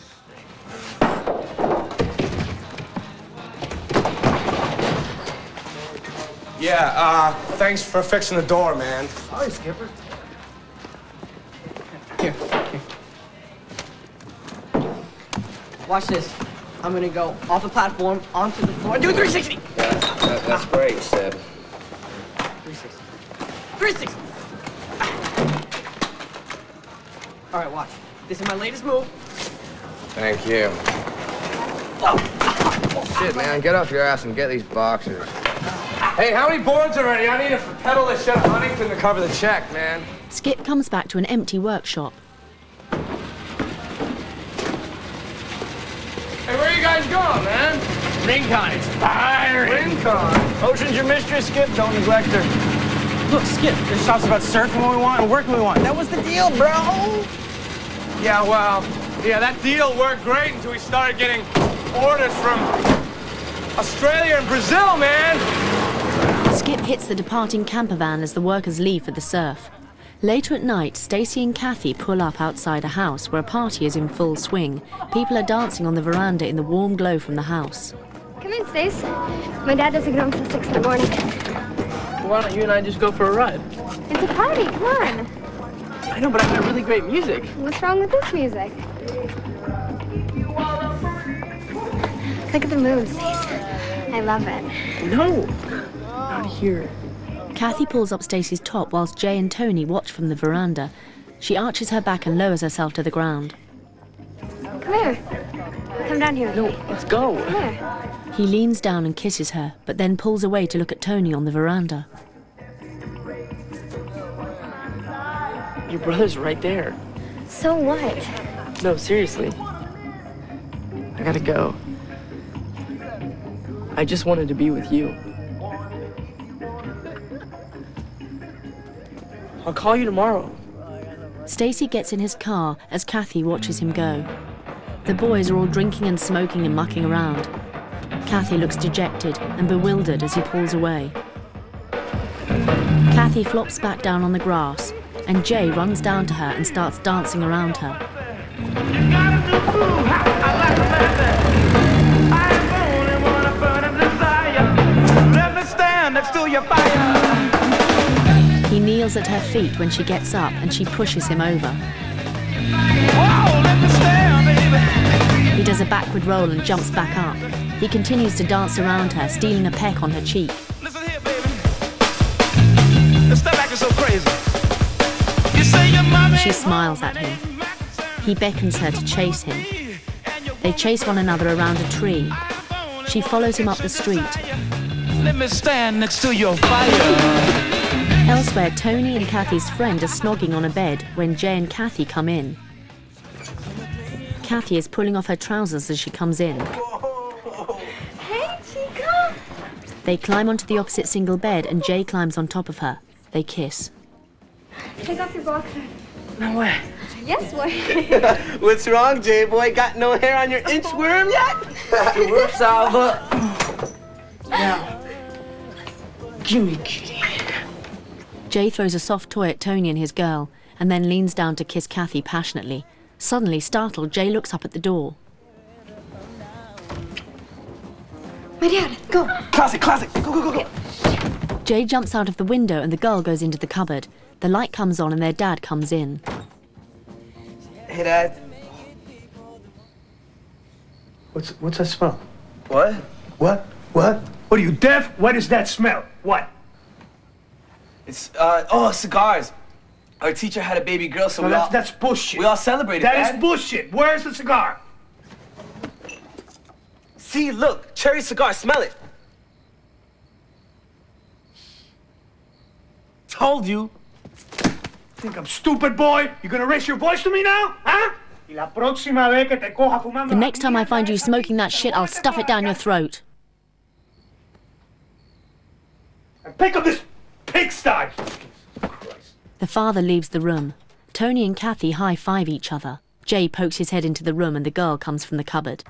Yeah, uh, thanks for fixing the door, man. Sorry, Skipper. Here, here. Watch this. I'm gonna go off the platform onto the floor and do a three sixty. Yeah, that, that's great, Seb. three sixty. three sixty. All right, watch. This is my latest move. Thank you. Oh. Shit, man, get off your ass and get these boxers. Hey, how many boards already? I need to pedal this shit at Huntington to cover the check, man. Skip comes back to an empty workshop. Hey, where are you guys going, man? Rincon is firing. Rincon? Ocean's your mistress, Skip. Don't neglect her. Look, Skip, this shop's about surfing when we want and working when we want. That was the deal, bro. Yeah, well, yeah, that deal worked great until we started getting orders from Australia and Brazil, man. Skip hits the departing camper van as the workers leave for the surf. Later at night, Stacy and Kathy pull up outside a house where a party is in full swing. People are dancing on the veranda in the warm glow from the house. Come in, Stace. My dad doesn't get home till six in the morning. Why don't you and I just go for a ride? It's a party, come on. I know, but I got really great music. What's wrong with this music? Look at the moon, Stace. I love it. No, not here. Kathy pulls up Stacy's top whilst Jay and Tony watch from the veranda. She arches her back and lowers herself to the ground. Come here. Come down here. No, let's go. Come here. He leans down and kisses her, but then pulls away to look at Tony on the veranda. Your brother's right there. So what? No, seriously. I gotta go. I just wanted to be with you. I'll call you tomorrow. Stacy gets in his car as Kathy watches him go. The boys are all drinking and smoking and mucking around. Kathy looks dejected and bewildered as he pulls away. Kathy flops back down on the grass, and Jay runs down to her and starts dancing around her. He kneels at her feet when she gets up and she pushes him over. He does a backward roll and jumps back up. He continues to dance around her, stealing a peck on her cheek. She smiles at him. He beckons her to chase him. They chase one another around a tree. She follows him up the street. Let me stand next to your fire. Elsewhere, Tony and Kathy's friend are snogging on a bed when Jay and Kathy come in. Kathy is pulling off her trousers as she comes in. Hey, Chica! They climb onto the opposite single bed and Jay climbs on top of her. They kiss. Take off your boxer. No way. Yes, boy. What's wrong, J-boy? Got no hair on your inchworm yet? It works out, but... Now, give me kitty. Jay throws a soft toy at Tony and his girl, and then leans down to kiss Kathy passionately. Suddenly, startled, Jay looks up at the door. My dad, go. Classic, classic. Go, go, go, go. Jay jumps out of the window and the girl goes into the cupboard. The light comes on and their dad comes in. Hey, Dad. What's what's that smell? What? What? What? What are you, deaf? What is that smell? What? It's, uh, oh, cigars. Our teacher had a baby girl, so No, we that's, all... that's bullshit. We all celebrated, That Dad. is bullshit. Where's the cigar? See, look, cherry cigar, smell it. Told you. Think I'm stupid, boy? You gonna raise your voice to me now? Huh? Y la próxima vez que te coja fumando... The next time I find you smoking that shit, I'll stuff it down your throat. And pick up this pigsty! The father leaves the room. Tony and Kathy high-five each other. Jay pokes his head into the room and the girl comes from the cupboard.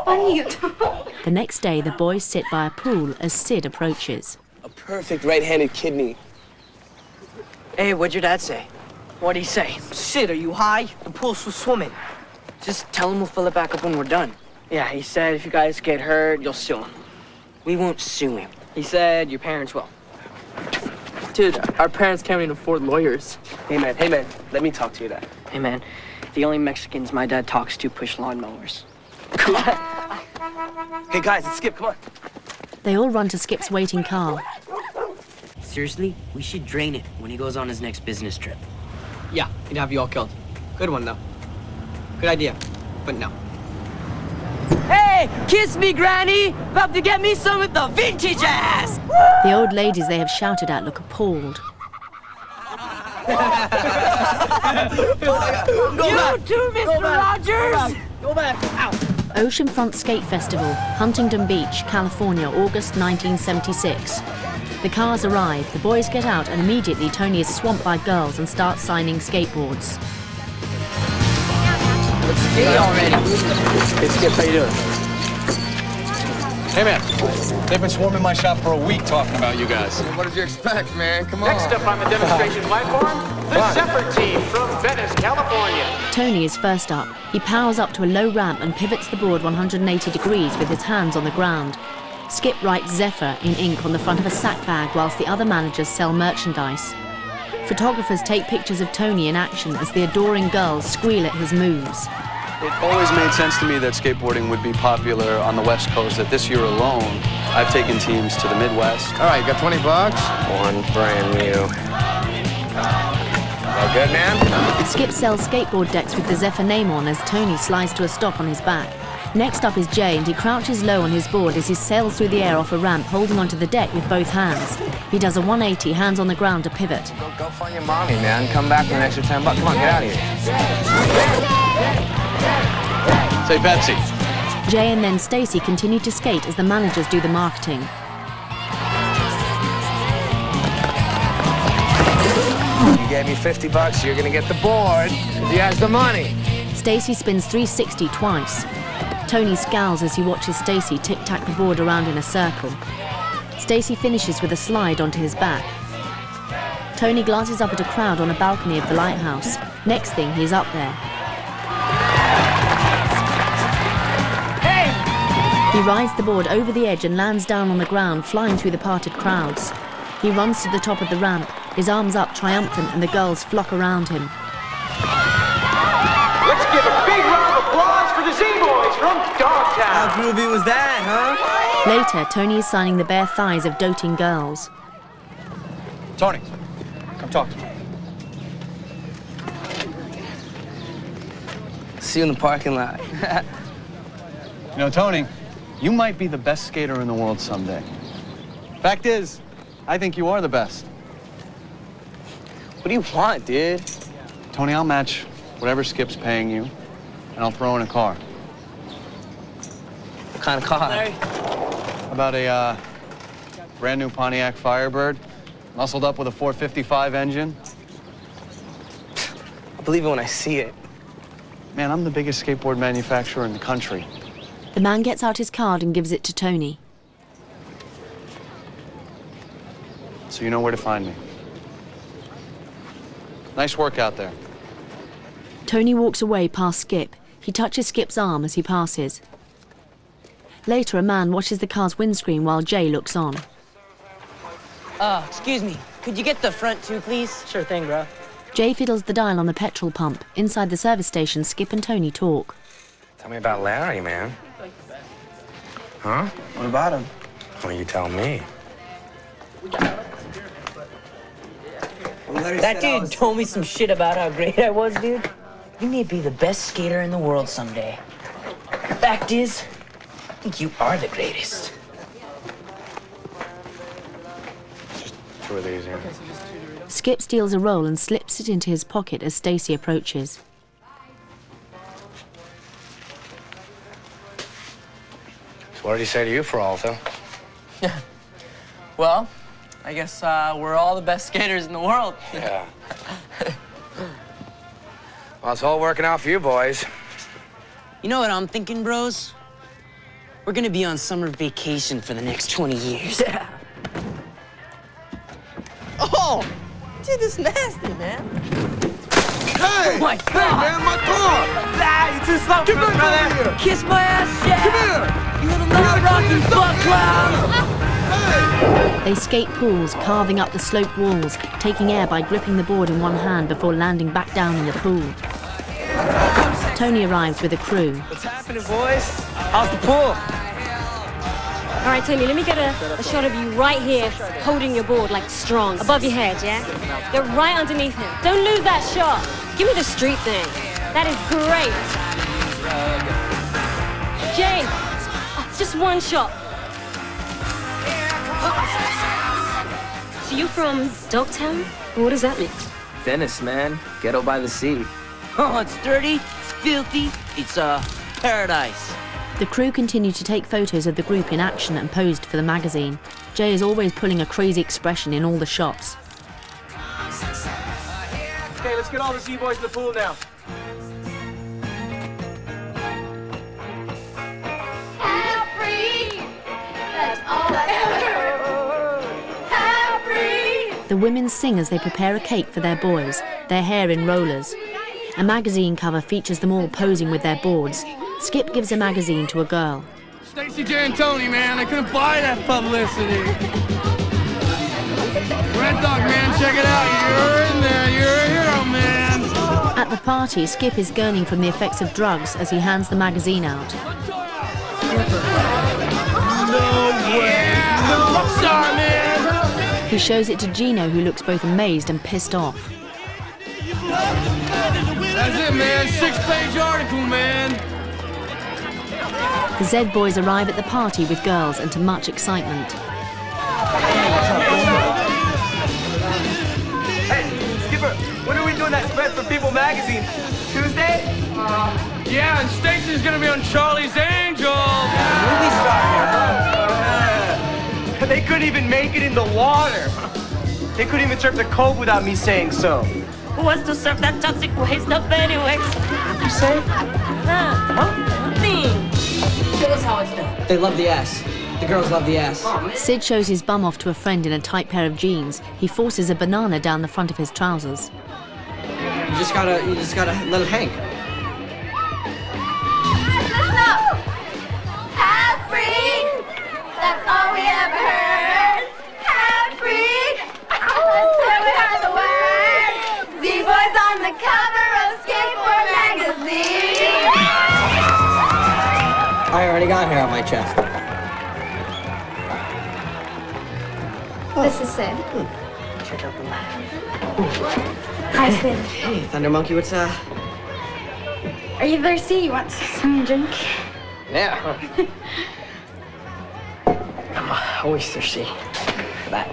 What are you doing? The next day, the boys sit by a pool as Sid approaches. A perfect right-handed kidney. Hey, what'd your dad say? What'd he say? Sid, are you high? The pool's for swimming. Just tell him we'll fill it back up when we're done. Yeah, he said if you guys get hurt, you'll sue him. We won't sue him. He said your parents will. Dude, our parents can't even afford lawyers. Hey, man, hey, man, let me talk to your dad. Hey, man, the only Mexicans my dad talks to push lawnmowers. Hey, guys, it's Skip, come on. They all run to Skip's waiting car. Seriously, we should drain it when he goes on his next business trip. Yeah, he'd have you all killed. Good one, though. Good idea, but no. Hey, kiss me, Granny! About to get me some of the vintage ass! The old ladies they have shouted at look appalled. You too, Mister Rogers! Go back. Ow. Oceanfront Skate Festival, Huntington Beach, California, August nineteen seventy-six. The cars arrive, the boys get out, and immediately Tony is swamped by girls and starts signing skateboards. Let's skate already. Hey, Skip, how you doing? Hey, man. They've been swarming my shop for a week talking about you guys. What did you expect, man? Come on. Next up on the demonstration platform, the Zephyr team from Venice, California. Tony is first up. He powers up to a low ramp and pivots the board one hundred eighty degrees with his hands on the ground. Skip writes Zephyr in ink on the front of a sack bag whilst the other managers sell merchandise. Photographers take pictures of Tony in action as the adoring girls squeal at his moves. It always made sense to me that skateboarding would be popular on the West Coast, that this year alone, I've taken teams to the Midwest. All right, you got twenty bucks? One brand new. All good, man? Skip sells skateboard decks with the Zephyr name on as Tony slides to a stop on his back. Next up is Jay, and he crouches low on his board as he sails through the air off a ramp, holding onto the deck with both hands. He does a one eighty, hands on the ground to pivot. Go, go find your mommy, man. Come back with an extra ten bucks. Come on, get out of here. Say Betsy. Jay and then Stacy continue to skate as the managers do the marketing. You gave me fifty bucks, you're gonna get the board. He has the money. Stacy spins three sixty twice. Tony scowls as he watches Stacy tic-tac the board around in a circle. Stacy finishes with a slide onto his back. Tony glances up at a crowd on a balcony of the lighthouse. Next thing, he is up there. He rides the board over the edge and lands down on the ground, flying through the parted crowds. He runs to the top of the ramp, his arms up triumphant, and the girls flock around him. Let's give a big round of applause for the Z-Boys from Dogtown. How groovy was that, huh? Later, Tony is signing the bare thighs of doting girls. Tony, come talk to me. See you in the parking lot. You know, Tony, you might be the best skater in the world someday. Fact is, I think you are the best. What do you want, dude? Tony, I'll match whatever Skip's paying you, and I'll throw in a car. What kind of car? Larry. About a uh, brand new Pontiac Firebird, muscled up with a four fifty-five engine. I'll believe it when I see it. Man, I'm the biggest skateboard manufacturer in the country. The man gets out his card and gives it to Tony. So you know where to find me. Nice work out there. Tony walks away past Skip. He touches Skip's arm as he passes. Later, a man washes the car's windscreen while Jay looks on. Uh, excuse me. Could you get the front too, please? Sure thing, bro. Jay fiddles the dial on the petrol pump. Inside the service station, Skip and Tony talk. Tell me about Larry, man. Huh? What about him? Well, you tell me. That dude told me some shit about how great I was, dude. You may be the best skater in the world someday. Fact is, I think you are the greatest. Just two of these here. Skip steals a roll and slips it into his pocket as Stacy approaches. So what did he say to you for Alto? Well, I guess uh, we're all the best skaters in the world. Yeah. Well, it's all working out for you boys. You know what I'm thinking, bros? We're gonna be on summer vacation for the next twenty years. Yeah. Oh! Dude, this is nasty, man. Hey! Oh my Hey, God! man, my car! Ah, you too slow for Get me, back brother. over here! Kiss my ass, Jack! Come here! You little We gotta loud rocky clean this butt up, clown! Hey! They skate pools, carving up the sloped walls, taking air by gripping the board in one hand before landing back down in the pool. Tony arrives with a crew. What's happening, boys? How's the pool? All right, Tony, let me get a, a shot of you right here, holding your board, like strong, above your head, yeah? Get right underneath him. Don't lose that shot. Give me the street thing. That is great. Jay, oh, just one shot. So you from Dogtown? What does that mean? Venice, man. Ghetto by the sea. Oh, it's dirty, it's filthy, it's, uh, paradise. The crew continue to take photos of the group in action and posed for the magazine. Jay is always pulling a crazy expression in all the shots. Okay, let's get all the sea boys in the pool now. The women sing as they prepare a cake for their boys, their hair in rollers. A magazine cover features them all posing with their boards. Skip gives a magazine to a girl. Stacy, Jay, and Tony, man, I couldn't buy that publicity. Red Dog, man, check it out. You're in there. You're a hero, man. At the party, Skip is gurning from the effects of drugs as he hands the magazine out. No way. No. Rockstar, man. He shows it to Gino, who looks both amazed and pissed off. That's it, man. Six-page article, man. The Z boys arrive at the party with girls and to much excitement. Hey, Skipper, when are we doing that spread for People magazine? Tuesday? Uh, yeah, and Stacy's gonna be on Charlie's Angels. Movie star here, huh? They couldn't even make it in the water. They couldn't even surf the cove without me saying so. Who wants to surf that toxic waste up anyways? What'd you say? Huh? Nothing. Show us how it's done. They love the ass. The girls love the ass. Sid shows his bum off to a friend in a tight pair of jeans. He forces a banana down the front of his trousers. You just gotta, you just gotta let it hang. Listen up! Half-breed! That's all we ever heard! Half-breed! Let's say we heard the word! Z-Boys on the cover of Skateboard magazine! I already got hair on my chest. This is Sid. Check out the lab. Hi, Sid. Hey, Thunder Monkey, what's, uh... Are you thirsty? You want something to drink? Yeah. I'm always thirsty for that.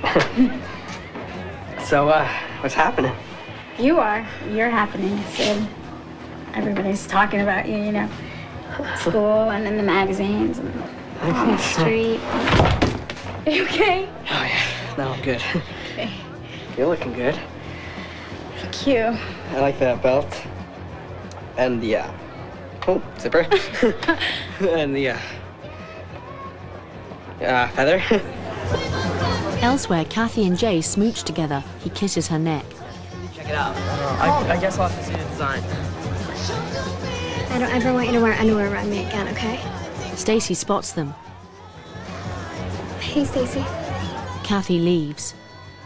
So, uh, what's happening? You are. You're happening, Sid. Everybody's talking about you, you know. School and in the magazines and on the street. Are you okay? Oh, yeah. No, I'm good. Okay. You're looking good. Thank you. I like that belt. And the, uh... Oh, zipper. And the, uh... Uh, feather. Elsewhere, Kathy and Jay smooch together. He kisses her neck. Check it out. I, I guess I'll have to see the design. I don't ever want you to wear underwear around me again, okay? Stacy spots them. Hey, Stacy. Kathy leaves.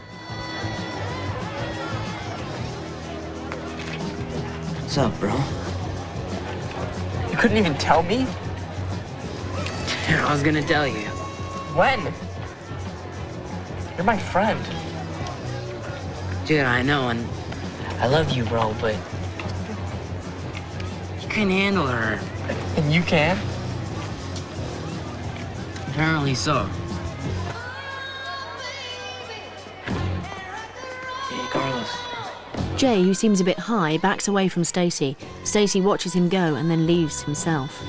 What's up, bro? You couldn't even tell me? I was gonna tell you. When? You're my friend. Dude, I know, and I love you, bro, but you couldn't handle her. And you can? Apparently so. Hey, Carlos. Jay, who seems a bit high, backs away from Stacy. Stacy watches him go and then leaves himself.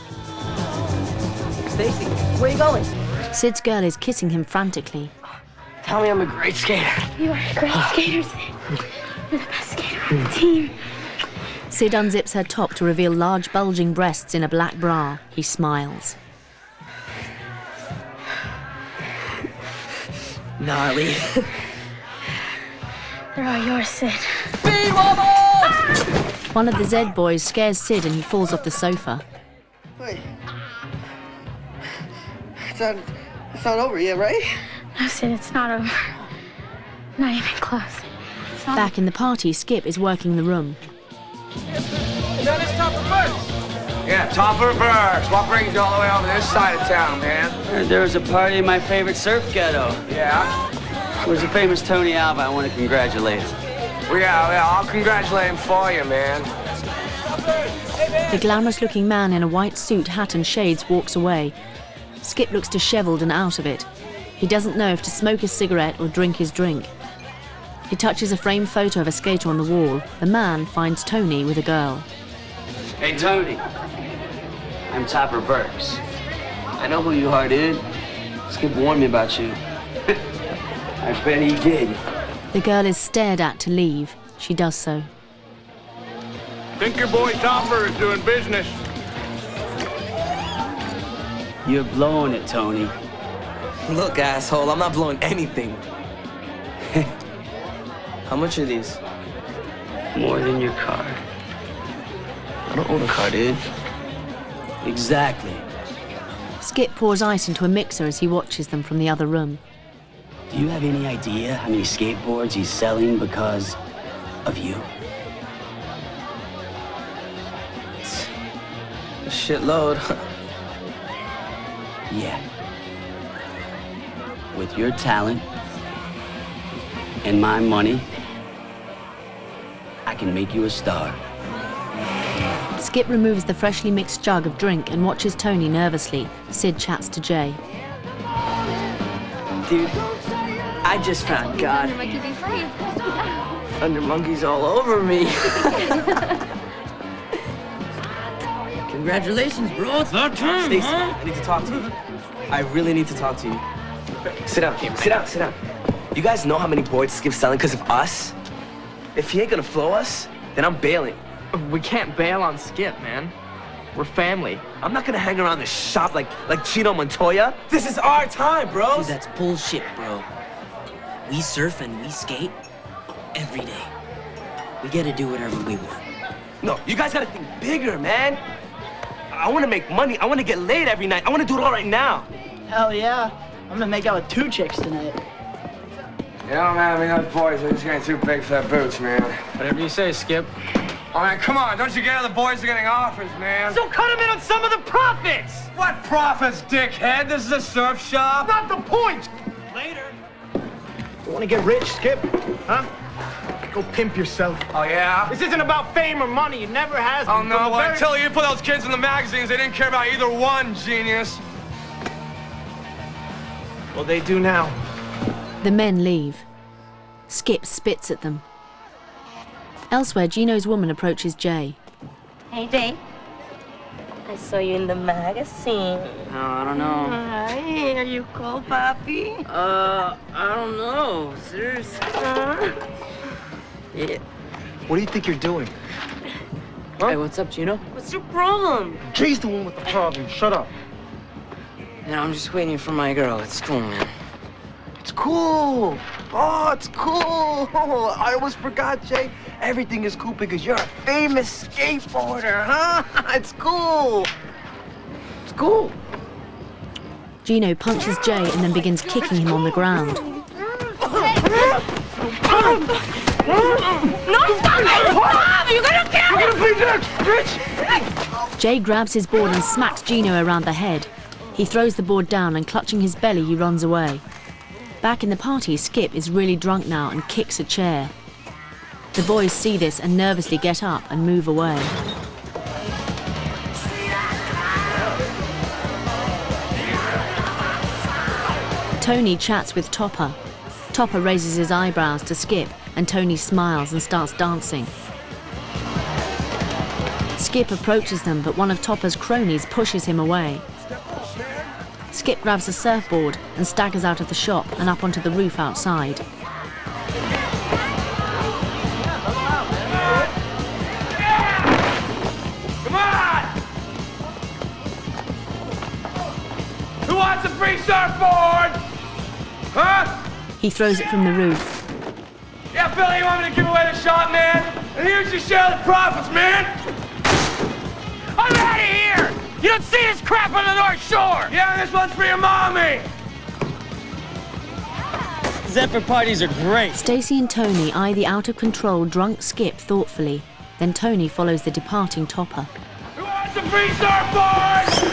Stacy, where are you going? Sid's girl is kissing him frantically. Tell me I'm a great skater. You are a great skater, Sid. You're the best skater on the team. Sid unzips her top to reveal large bulging breasts in a black bra. He smiles. gnarly. They're all yours, Sid. Speed wobble! One of the Z boys scares Sid and he falls off the sofa. Wait. It's not, it's not over yet, right? No, Sid, it's not over. Not even close. It's not Back in the party, Skip is working the room. That is Topper Burks. Yeah, Topper Burks. What brings you all the way over this side of town, man? There was a party in my favorite surf ghetto. Yeah? There's a famous Tony Alva. I want to congratulate him. Well, yeah, yeah, I'll congratulate him for you, man. The glamorous-looking man in a white suit, hat and shades walks away. Skip looks dishevelled and out of it. He doesn't know if to smoke his cigarette or drink his drink. He touches a framed photo of a skater on the wall. The man finds Tony with a girl. Hey, Tony. I'm Topper Burks. I know who you are, dude. Skip warned me about you. I bet he did. The girl is stared at to leave. She does so. Think your boy Topper is doing business. You're blowing it, Tony. Look, asshole, I'm not blowing anything. How much are these? More than your car. I don't own a car, dude. Exactly. Skip pours ice into a mixer as he watches them from the other room. Do you have any idea how many skateboards he's selling because of you? A shitload. Yeah. With your talent and my money, I can make you a star. Skip removes the freshly mixed jug of drink and watches Tony nervously. Sid chats to Jay. Dude, I just found God. Make you be free. Thunder monkeys all over me. Congratulations, bro. It's our turn, Stacy, I need to talk to you. I really need to talk to you. Sit down, sit down, sit down. You guys know how many boards Skip's selling because of us? If he ain't gonna flow us, then I'm bailing. We can't bail on Skip, man. We're family. I'm not gonna hang around this shop like like Chino Montoya. This is our time, bro. Dude, that's bullshit, bro. We surf and we skate every day. We gotta do whatever we want. No, you guys gotta think bigger, man. I wanna make money. I wanna get laid every night. I wanna do it all right now. Hell yeah. I'm gonna make out with two chicks tonight. You know, man, I mean, those boys are just getting too big for their boots, man. Whatever you say, Skip. Oh, man, come on. Don't you get how the boys are getting offers, man? So cut him in on some of the profits! What profits, dickhead? This is a surf shop. Not the point! Later. You wanna get rich, Skip? Huh? Go pimp yourself. Oh, yeah? This isn't about fame or money. It never has been. Oh, no. From the Well, very- until you put those kids in the magazines, they didn't care about either one, genius. Well, they do now. The men leave. Skip spits at them. Elsewhere, Gino's woman approaches Jay. Hey, Jay. I saw you in the magazine. No, I don't know. Hi, are you cool, Papi? Uh, I don't know. Seriously. Huh? Yeah. What do you think you're doing? Huh? Hey, what's up, Gino? What's your problem? Jay's the one with the problem. Shut up. No, I'm just waiting for my girl. It's cool, man. It's cool. Oh, it's cool. I almost forgot, Jay. Everything is cool because you're a famous skateboarder, huh? It's cool. It's cool. Gino punches Jay and then begins kicking him on the ground. No, stop! You're gonna kill You're gonna be next, bitch! Jay grabs his board and smacks Gino around the head. He throws the board down and clutching his belly, he runs away. Back in the party, Skip is really drunk now and kicks a chair. The boys see this and nervously get up and move away. Tony chats with Topper. Topper raises his eyebrows to Skip and Tony smiles and starts dancing. Skip approaches them, but one of Topper's cronies pushes him away. Skip grabs a surfboard and staggers out of the shop and up onto the roof outside. Come on! Who wants a free surfboard? Huh? He throws it from the roof. Yeah, Billy, you want me to give away the shot, man? And here's your share of the profits, man. I'm out of here! You don't see this crap on the North Shore! Yeah, this one's for your mommy. Zephyr parties are great. Stacy and Tony eye the out-of-control drunk Skip thoughtfully. Then Tony follows the departing Topper. Who wants a free surfboard?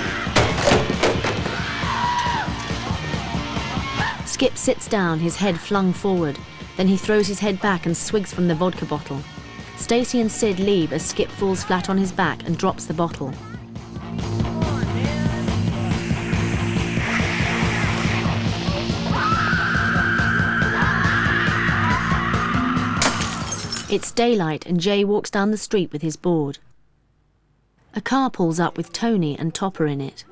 Skip sits down, his head flung forward. Then he throws his head back and swigs from the vodka bottle. Stacy and Sid leave as Skip falls flat on his back and drops the bottle. It's daylight and Jay walks down the street with his board. A car pulls up with Tony and Topper in it.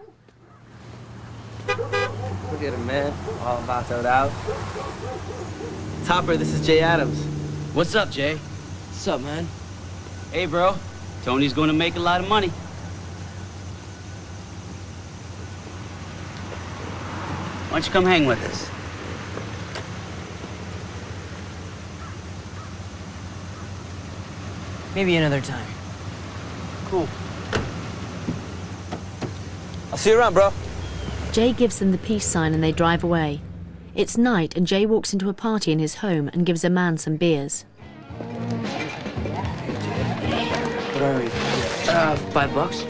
Look at him, man. All vatos out. Topper, this is Jay Adams. What's up, Jay? What's up, man? Hey, bro. Tony's gonna make a lot of money. Why don't you come hang with us? Maybe another time. Cool. I'll see you around, bro. Jay gives them the peace sign and they drive away. It's night and Jay walks into a party in his home and gives a man some beers. What are we? Uh, five bucks?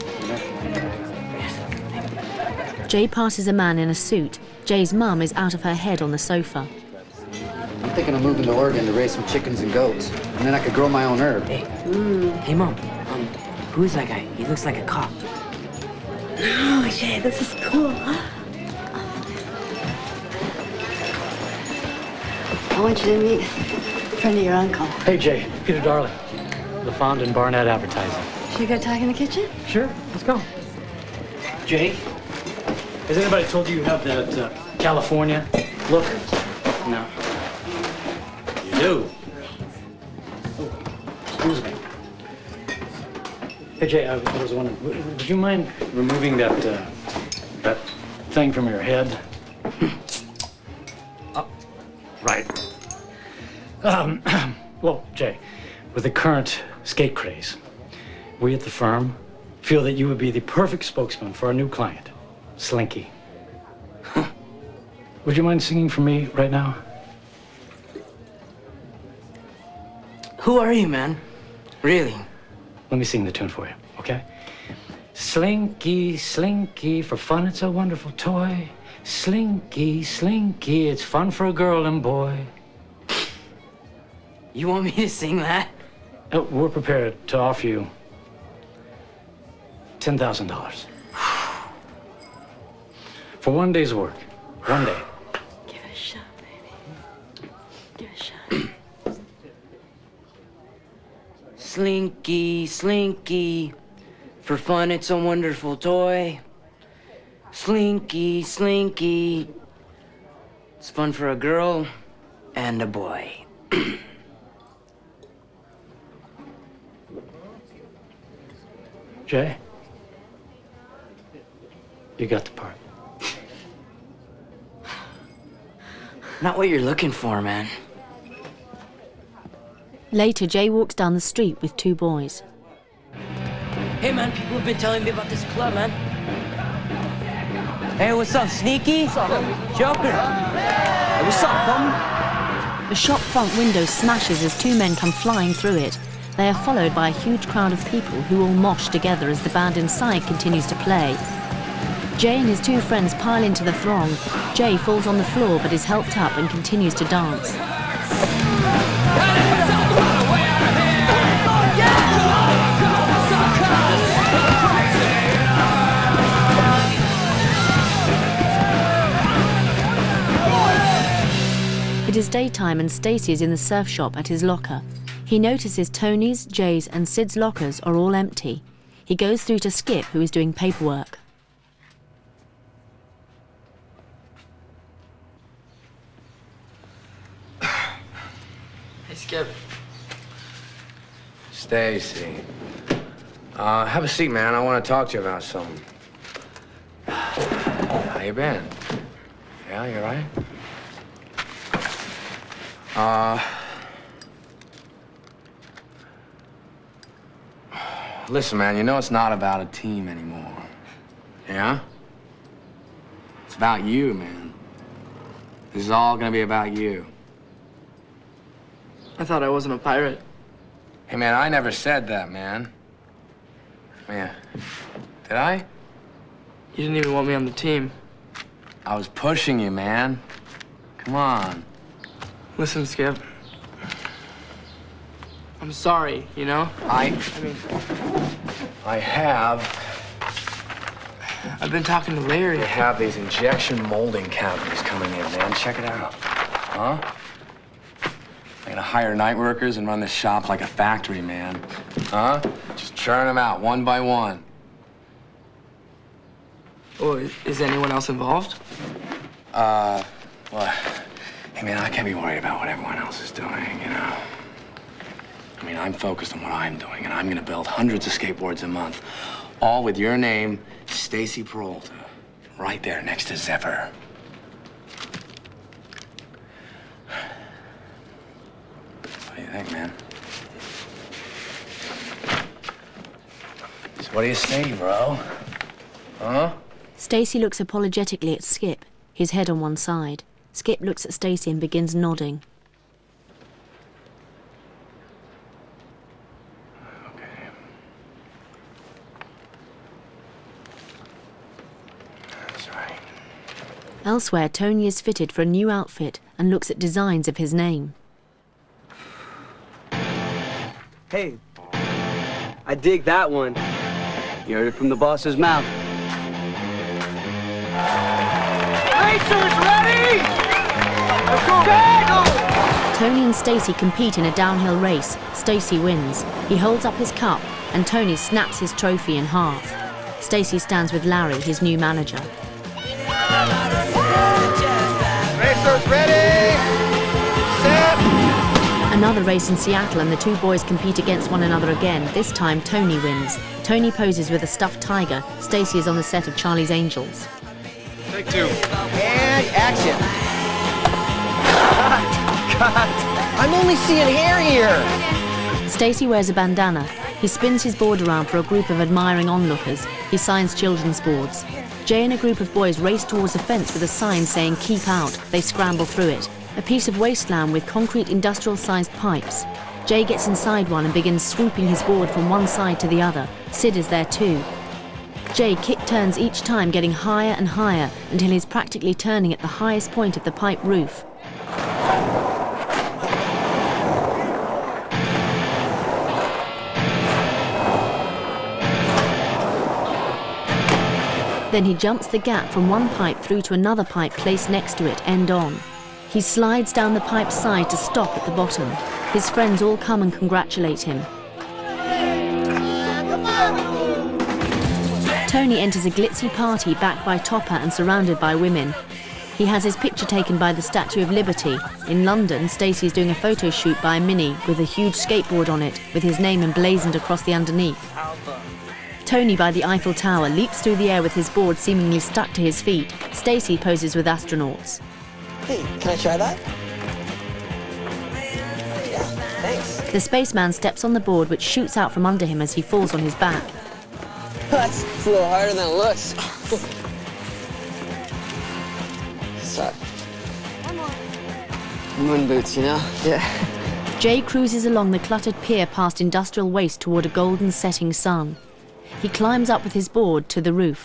Jay passes a man in a suit. Jay's mum is out of her head on the sofa. I'm thinking of moving to Oregon to raise some chickens and goats, and then I could grow my own herb. Hey, hey, Mom. Um, who is that guy? He looks like a cop. Oh, Jay, this is cool. I want you to meet a friend of your uncle. Hey, Jay. Peter Darling. LaFond and Barnett Advertising. Should we go talk in the kitchen? Sure, let's go. Jay, has anybody told you you have that uh, California look? No. You do? Oh, excuse me. Hey, Jay, I was wondering, would, would you mind removing that, uh, that thing from your head? Oh, right. Um, well, Jay, with the current skate craze, we at the firm feel that you would be the perfect spokesman for our new client, Slinky. Would you mind singing for me right now? Who are you, man? Really? Let me sing the tune for you, okay? Slinky, Slinky, for fun it's a wonderful toy. Slinky, Slinky, it's fun for a girl and boy. You want me to sing that? Uh, we're prepared to offer you ten thousand dollars. For one day's work. One day. Give it a shot, baby. Give it a shot. Slinky, Slinky, for fun it's a wonderful toy. Slinky, Slinky, it's fun for a girl and a boy. Jay, you got the part. Not what you're looking for, man. Later, Jay walks down the street with two boys. Hey, man, people have been telling me about this club, man. Hey, what's up, Sneaky? What's up, Joker? Hey, what's up, bum? The shop front window smashes as two men come flying through it. They are followed by a huge crowd of people who all mosh together as the band inside continues to play. Jay and his two friends pile into the throng. Jay falls on the floor but is helped up and continues to dance. It is daytime and Stacy is in the surf shop at his locker. He notices Tony's, Jay's and Sid's lockers are all empty. He goes through to Skip, who is doing paperwork. Hey, Skip. Stacy. Uh, have a seat, man. I want to talk to you about something. How you been? Yeah, you all right? Uh... Listen, man, you know it's not about a team anymore. Yeah? It's about you, man. This is all gonna be about you. I thought I wasn't a pirate. Hey, man, I never said that, man. Man, did I? You didn't even want me on the team. I was pushing you, man. Come on. Listen, Skip. I'm sorry, you know? I... I mean... I have... I've been talking to Larry. They have these injection molding cavities coming in, man. Check it out. Huh? I'm gonna hire night workers and run this shop like a factory, man. Huh? Just churn them out one by one. Oh, is anyone else involved? Uh, well, hey, man, I can't be worried about what everyone else is doing, you know? I mean, I'm focused on what I'm doing, and I'm gonna build hundreds of skateboards a month, all with your name, Stacy Peralta, right there next to Zephyr. What do you think, man? So what do you say, bro? Huh? Stacy looks apologetically at Skip, his head on one side. Skip looks at Stacy and begins nodding. Okay. That's right. Elsewhere, Tony is fitted for a new outfit and looks at designs of his name. Hey, I dig that one. You heard it from the boss's mouth. Racers ready! Let's go! Go! Tony and Stacy compete in a downhill race. Stacy wins. He holds up his cup and Tony snaps his trophy in half. Stacy stands with Larry, his new manager. Racers ready! Set! Another race in Seattle and the two boys compete against one another again. This time, Tony wins. Tony poses with a stuffed tiger. Stacy is on the set of Charlie's Angels. Take two. And action. Cut! I'm only seeing hair here. Stacy wears a bandana. He spins his board around for a group of admiring onlookers. He signs children's boards. Jay and a group of boys race towards a fence with a sign saying "Keep out." They scramble through it. A piece of wasteland with concrete industrial-sized pipes. Jay gets inside one and begins swooping his board from one side to the other. Sid is there too. Jay kick turns each time, getting higher and higher until he's practically turning at the highest point of the pipe roof. Then he jumps the gap from one pipe through to another pipe placed next to it, end on. He slides down the pipe's side to stop at the bottom. His friends all come and congratulate him. Tony enters a glitzy party backed by Topper and surrounded by women. He has his picture taken by the Statue of Liberty. In London, Stacy is doing a photo shoot by a Mini with a huge skateboard on it, with his name emblazoned across the underneath. Tony by the Eiffel Tower leaps through the air with his board seemingly stuck to his feet. Stacy poses with astronauts. Hey, can I try that? Yeah, thanks. The spaceman steps on the board, which shoots out from under him as he falls on his back. That's it's a little harder than it looks. Suck. Moon boots, you know? Yeah. Jay cruises along the cluttered pier past industrial waste toward a golden setting sun. He climbs up with his board to the roof.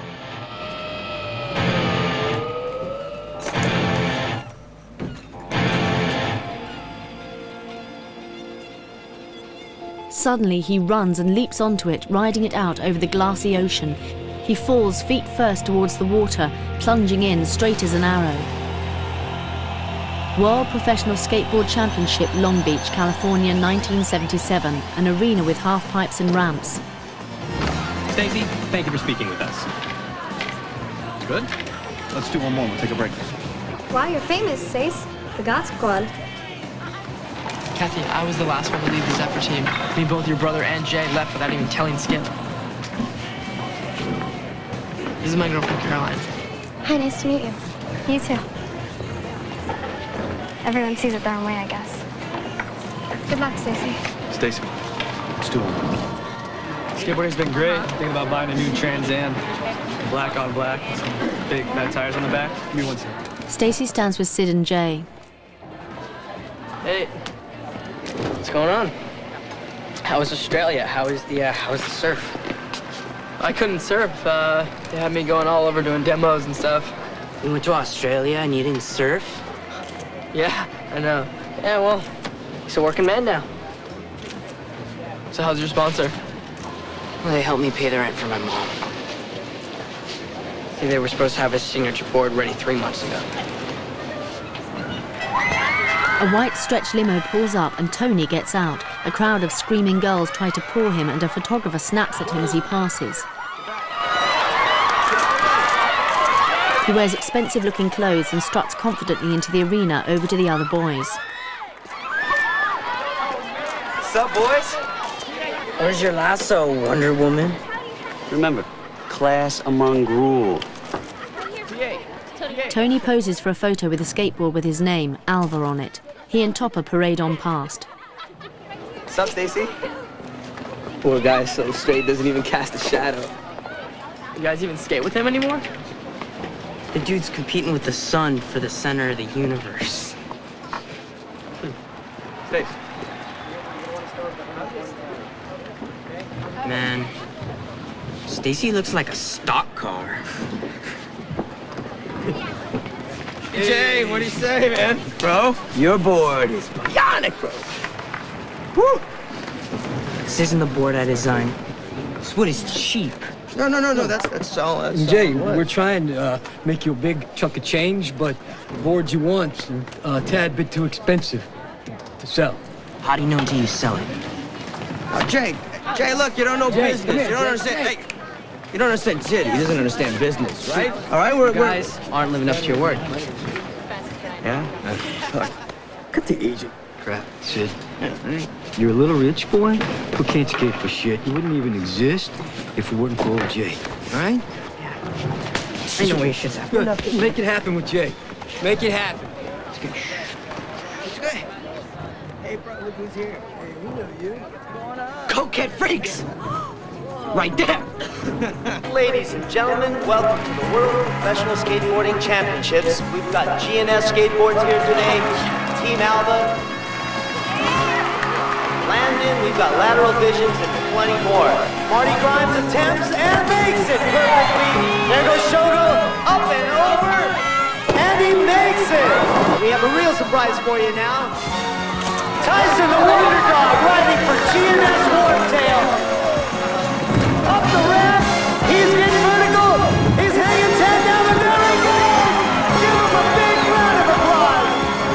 Suddenly, he runs and leaps onto it, riding it out over the glassy ocean. He falls feet first towards the water, plunging in straight as an arrow. World Professional Skateboard Championship, Long Beach, California, nineteen seventy-seven. An arena with half pipes and ramps. Stacy, thank you for speaking with us. Good. Let's do one more. We'll take a break. Wow, you're famous, Stace. The God Squad. Kathy, I was the last one to leave the Zephyr team. Me, both your brother and Jay left without even telling Skip. This is my girlfriend, Caroline. Hi, nice to meet you. You too. Everyone sees it their own way, I guess. Good luck, Stacy. Stacy, let's do it. Skateboarding's been great. Thinking about buying a new Trans Am. Black on black, with some big fat tires on the back. Give me one second. Stacy stands with Sid and Jay. Hey, what's going on? How was Australia? How was the, uh, how was the surf? I couldn't surf. Uh, they had me going all over doing demos and stuff. You went to Australia and you didn't surf? Yeah, I know. Yeah, well, he's a working man now. So how's your sponsor? Well, they helped me pay the rent for my mom. See, they were supposed to have a signature board ready three months ago. A white stretch limo pulls up and Tony gets out. A crowd of screaming girls try to pull him and a photographer snaps at him as he passes. He wears expensive-looking clothes and struts confidently into the arena over to the other boys. What's up, boys? Where's your lasso, Wonder Woman? Remember, class among rule. Tony poses for a photo with a skateboard with his name, Alva, on it. He and Topper parade on past. What's up, Stacy? Poor guy's so straight, doesn't even cast a shadow. You guys even skate with him anymore? The dude's competing with the sun for the center of the universe. Stace. Man, Stacy looks like a stock car. Jay, what do you say, man? Bro, your board is bionic, bro. Woo! This isn't the board I designed. This wood is cheap. No, no, no, no, that's, that's all. That's Jay, all we're trying to uh, make you a big chunk of change, but the boards you want are a tad bit too expensive to sell. How do you know until you sell it? Oh, Jay, Jay, look, you don't know Jay, business. come here, You don't Jay, understand. Jay. Hey, you don't understand Sid. He doesn't understand business, right? All right, we're You guys aren't living up to your word. Yeah. Cut the agent crap, Sid. You're a little rich boy who can't skate for shit. You wouldn't even exist if it weren't for old Jay. All right? I know where your shit's at. Make it happen with Jay. Make it happen. Let's get Hey, bro, look who's here. Hey, we know you. Cokehead freaks! Right there! Ladies and gentlemen, welcome to the World Professional Skateboarding Championships. We've got G N S skateboards here today, Team Alva, Landon, we've got Lateral Visions, and plenty more. Marty Grimes attempts and makes it perfectly. There goes Shogo, up and over, and he makes it! We have a real surprise for you now. Tyson, the Wonder Dog, riding for G N S Warptail. Up the ramp, he's getting vertical, he's hanging ten down, and there he goes! Give him a big round of applause!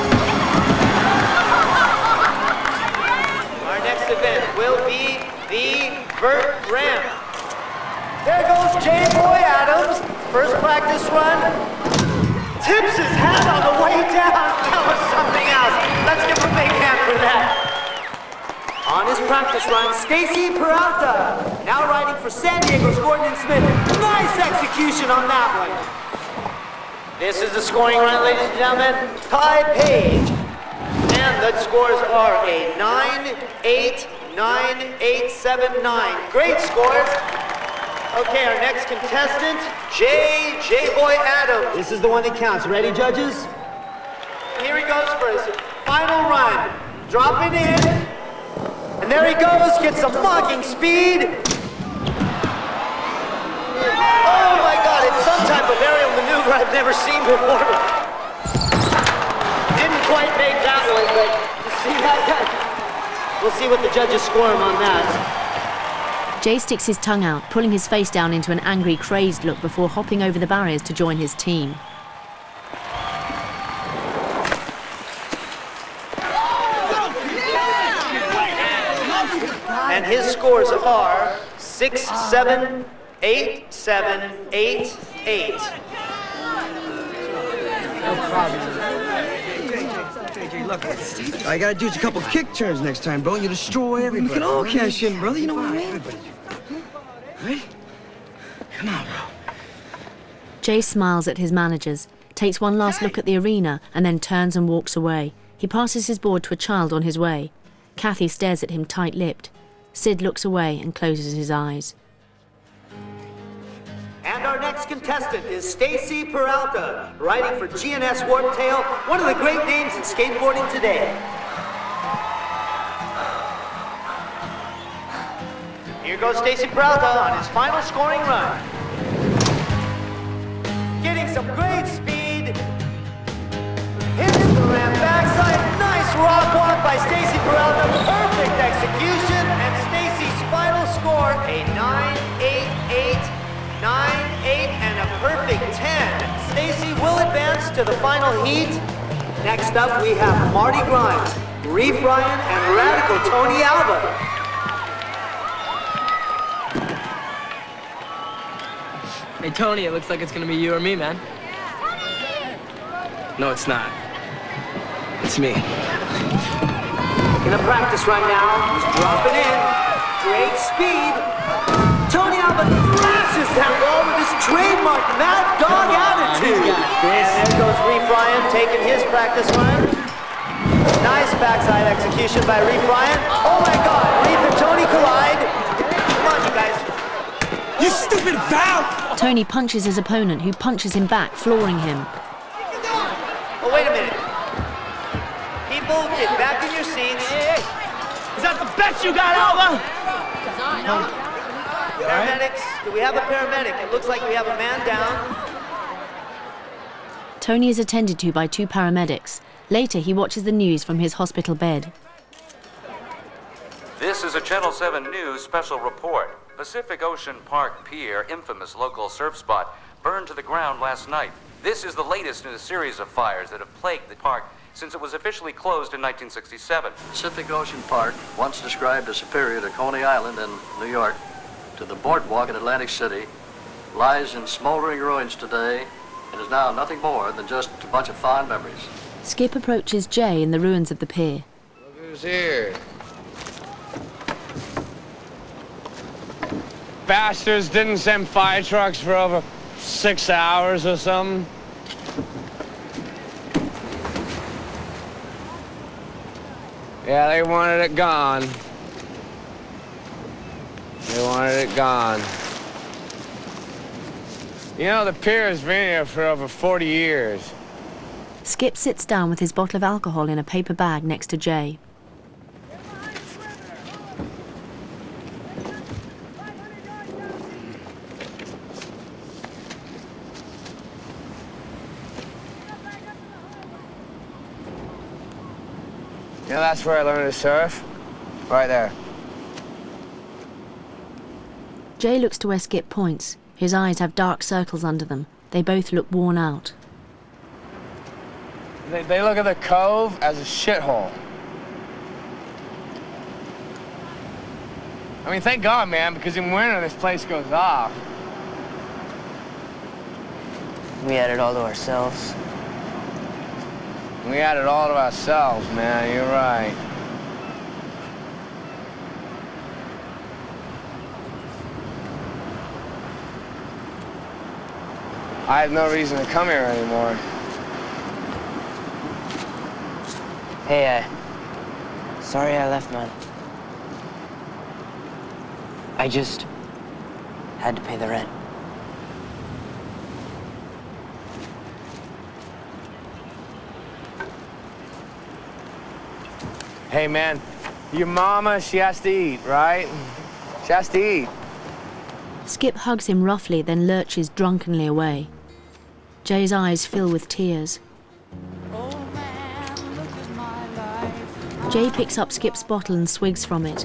Our next event will be the Vert Ramp. There goes J-Boy Adams, first practice run. Tips his hat on the way down, that was something else. Let's give him a big hand for that. On his practice run, Stacy Peralta, now riding for San Diego's Gordon Smith. Nice execution on that one. This is the scoring run, ladies and gentlemen. Ty Page. And the scores are a nine, eight, nine, eight, seven, nine. Great scores. Okay, our next contestant, J. J-Boy Adams. This is the one that counts. Ready, judges? Here he goes for his final run. Dropping in. And there he goes, gets some mocking speed. Oh my God, it's some type of aerial maneuver I've never seen before. Didn't quite make that one, but you see that? We'll see what the judges score him on that. Jay sticks his tongue out, pulling his face down into an angry, crazed look before hopping over the barriers to join his team. And his scores are six, seven, eight, seven, eight, eight. No problem. J J, look, all you gotta do is a couple kick turns next time, bro, and you destroy everybody. We can all cash in, brother. You know what I mean? Right? Come on, bro. Jay smiles at his managers. takes one last look at the arena, and then turns and walks away. He passes his board to a child on his way. Kathy stares at him tight-lipped. Sid looks away and closes his eyes. And our next contestant is Stacy Peralta, riding for G N S Warp Tail, one of the great names in skateboarding today. Here goes Stacy Peralta on his final scoring run. Getting some great speed. Hits the ramp backside. Nice rock walk by Stacy Peralta. Perfect execution. And Stacy's final score, a nine eight eight, nine eight, and a perfect ten. Stacy will advance to the final heat. Next up, we have Marty Grimes, Reef Ryan, and Radical Tony Alba. Hey, Tony, it looks like it's gonna be you or me, man. No, it's not. It's me. Gonna practice right now. He's dropping in. Great speed. Tony Alba thrashes that wall with his trademark Mad Dog attitude. And there goes Reef Ryan taking his practice run. Nice backside execution by Reef Ryan. Oh my God, Reef and Tony collide. Come on, you guys. You stupid foul! Tony punches his opponent, who punches him back, flooring him. Oh, wait a minute. People, get back in your seats. Is that the best you got, Alba? Paramedics, do we have a paramedic? It looks like we have a man down. Tony is attended to by two paramedics. Later, he watches the news from his hospital bed. This is a Channel seven News special report. Pacific Ocean Park Pier, infamous local surf spot, burned to the ground last night. This is the latest in a series of fires that have plagued the park since it was officially closed in nineteen sixty-seven. Pacific Ocean Park, once described as superior to Coney Island in New York, to the boardwalk in Atlantic City, lies in smoldering ruins today and is now nothing more than just a bunch of fond memories. Skip approaches Jay in the ruins of the pier. Look who's here. Bastards didn't send fire trucks for over six hours or something. Yeah, they wanted it gone. They wanted it gone. You know, the pier has been here for over forty years. Skip sits down with his bottle of alcohol in a paper bag next to Jay. You know, that's where I learned to surf. Right there. Jay looks to where Skip points. His eyes have dark circles under them. They both look worn out. They, they look at the cove as a shithole. I mean, thank God, man, because in winter this place goes off. We had it all to ourselves. We had it all to ourselves, man. You're right. I have no reason to come here anymore. Hey, uh, sorry I left, man. I just had to pay the rent. Hey, man, your mama, she has to eat, right? She has to eat. Skip hugs him roughly, then lurches drunkenly away. Jay's eyes fill with tears. Jay picks up Skip's bottle and swigs from it.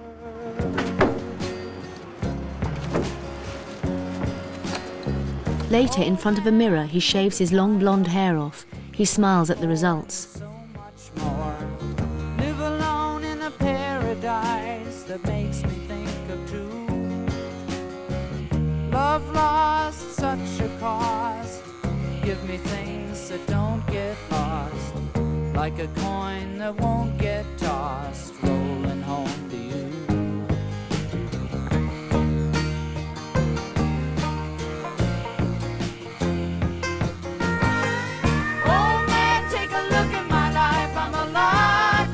Later, in front of a mirror, he shaves his long blonde hair off. He smiles at the results. Live alone in a paradise that makes me think of two. Love lost such a cost. Give me things that don't get lost, like a coin that won't get tossed, rolling home to you.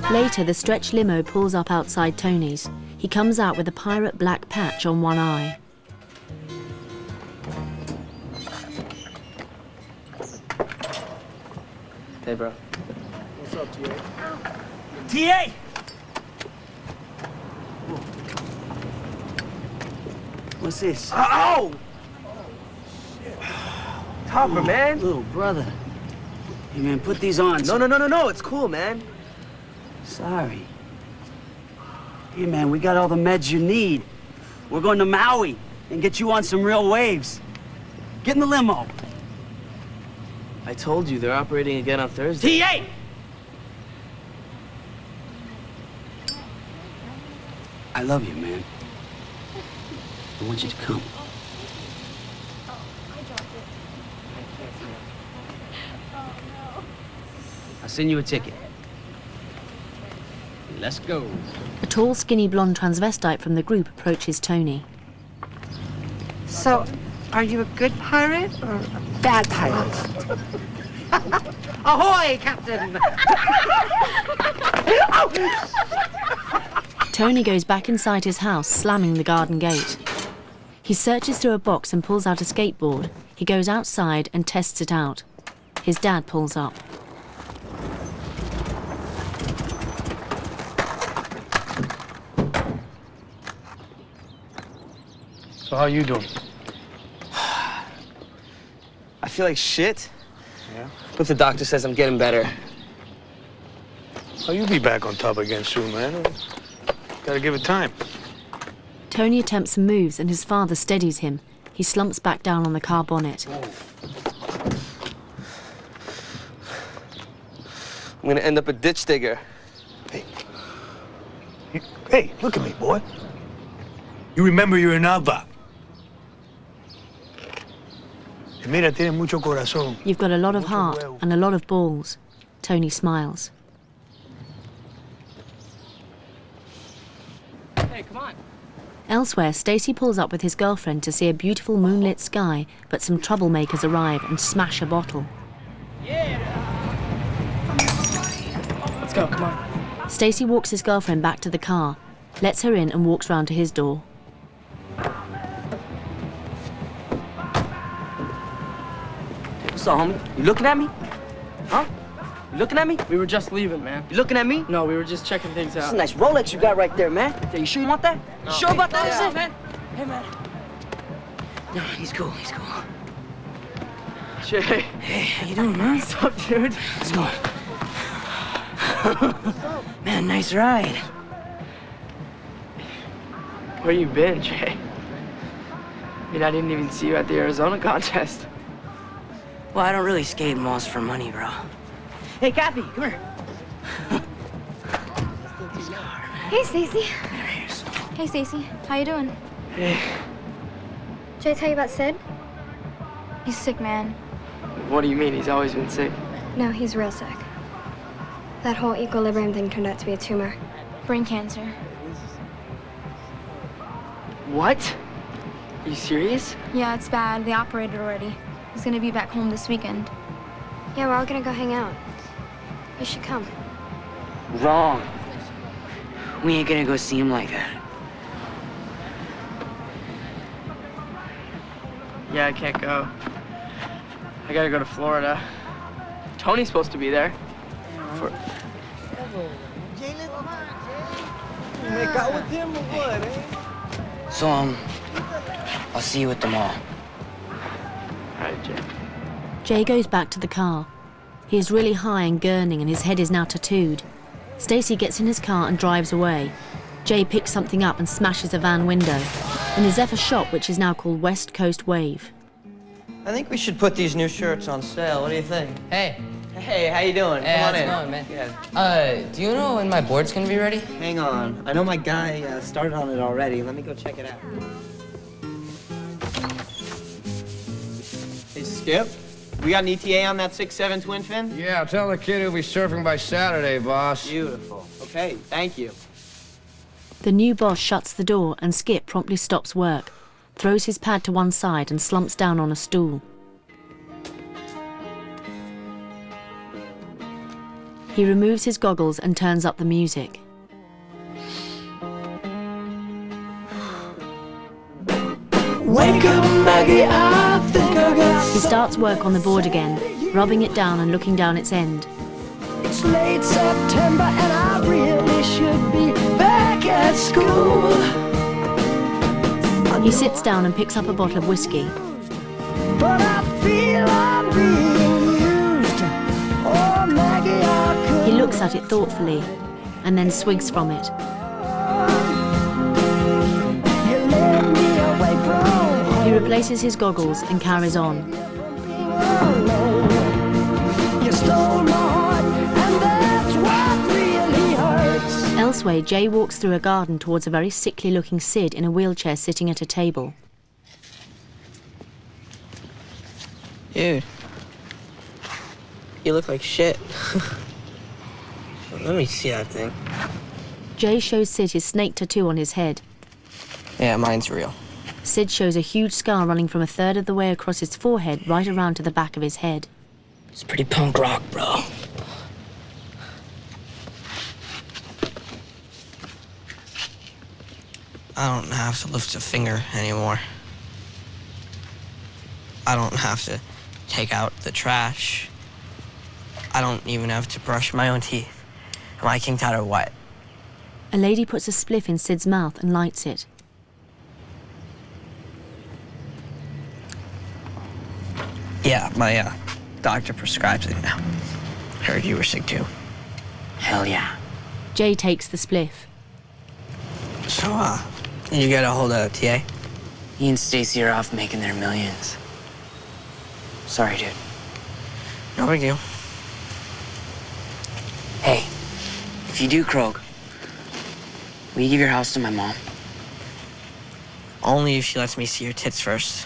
Later, the stretch limo pulls up outside Tony's. He comes out with a pirate black patch on one eye. Hey, bro. What's up, T A? T A! What's this? Oh! Topper, man. Little brother. Hey, man, put these on. No, no, no, no, no. It's cool, man. Sorry. Hey, man, we got all the meds you need. We're going to Maui and get you on some real waves. Get in the limo. I told you they're operating again on Thursday. T A! I love you, man. I want you to come. I'll send you a ticket. Let's go. A tall, skinny blonde transvestite from the group approaches Tony. So, are you a good pirate or a bad pirate? Ahoy, Captain! Tony goes back inside his house, slamming the garden gate. He searches through a box and pulls out a skateboard. He goes outside and tests it out. His dad pulls up. So how you doing? I feel like shit. Yeah? But the doctor says I'm getting better. Oh, you'll be back on top again soon, man. Gotta give it time. Tony attempts some moves and his father steadies him. He slumps back down on the car bonnet. I'm gonna end up a ditch digger. Hey. You, hey, look at me, boy. You remember you're in Alba. Mira, tiene mucho corazón. You've got a lot of heart and a lot of balls. Tony smiles. Hey, come on. Elsewhere, Stacy pulls up with his girlfriend to see a beautiful moonlit sky, but some troublemakers arrive and smash a bottle. Let's go, come on. Stacy walks his girlfriend back to the car, lets her in and walks round to his door. What's up, homie? You looking at me? Huh? You looking at me? We were just leaving, man. You looking at me? No, we were just checking things That's out. a nice Rolex you got right there, man. Are you sure you want that? No. You sure about that? Yeah, Is it? man. Hey, man. No, he's cool, he's cool. Jay. Hey, how you doing, man? What's up, dude? Let's go. Man, nice ride. Where you been, Jay? I mean, I didn't even see you at the Arizona contest. Well, I don't really skate malls for money, bro. Hey, Kathy, come here. Hey, Stacy. Hey, Stacy. How you doing? Hey. Did I tell you about Sid? He's sick, man. What do you mean? He's always been sick. No, he's real sick. That whole equilibrium thing turned out to be a tumor. Brain cancer. What? Are you serious? Yeah, it's bad. They operated already. He's gonna be back home this weekend. Yeah, we're all gonna go hang out. You should come. Wrong. We ain't gonna go see him like that. Yeah, I can't go. I gotta go to Florida. Tony's supposed to be there. For... Make out with him or what, eh? So, um, I'll see you at the mall. All right, Jay. Jay goes back to the car. He is really high and gurning and his head is now tattooed. Stacy gets in his car and drives away. Jay picks something up and smashes a van window. In the Zephyr shop, which is now called West Coast Wave. I think we should put these new shirts on sale. What do you think? Hey. Hey, how you doing? Hey, Come how's on it in. going, man? Yeah. Uh, do you know when my board's gonna be ready? Hang on. I know my guy uh, started on it already. Let me go check it out. Hey, Skip. We got an E T A on that six seven twin fin? Yeah, tell the kid he'll be surfing by Saturday, boss. Beautiful. Okay, thank you. The new boss shuts the door and Skip promptly stops work, throws his pad to one side and slumps down on a stool. He removes his goggles and turns up the music. Wake up, Maggie, I think I got He starts work on the board again, rubbing it down and looking down its end. It's late September and I really should be back at school. He sits down and picks up a bottle of whiskey. But I feel I'm being used. Oh, Maggie, I could. He looks at it thoughtfully and then swigs from it. You led me away from He replaces his goggles and carries on. You stole my heart, and that's what really hurts. Elsewhere, Jay walks through a garden towards a very sickly-looking Sid in a wheelchair sitting at a table. Dude, you look like shit. Let me see that thing. Jay shows Sid his snake tattoo on his head. Yeah, mine's real. Sid shows a huge scar running from a third of the way across his forehead right around to the back of his head. It's pretty punk rock, bro. I don't have to lift a finger anymore. I don't have to take out the trash. I don't even have to brush my own teeth. My king tut are wet. A lady puts a spliff in Sid's mouth and lights it. Yeah, my uh, doctor prescribes it now. Heard you were sick too. Hell yeah. Jay takes the spliff. So, uh, you get a hold of T A? He and Stacy are off making their millions. Sorry, dude. No big deal. Hey, if you do croak, will you give your house to my mom? Only if she lets me see your tits first.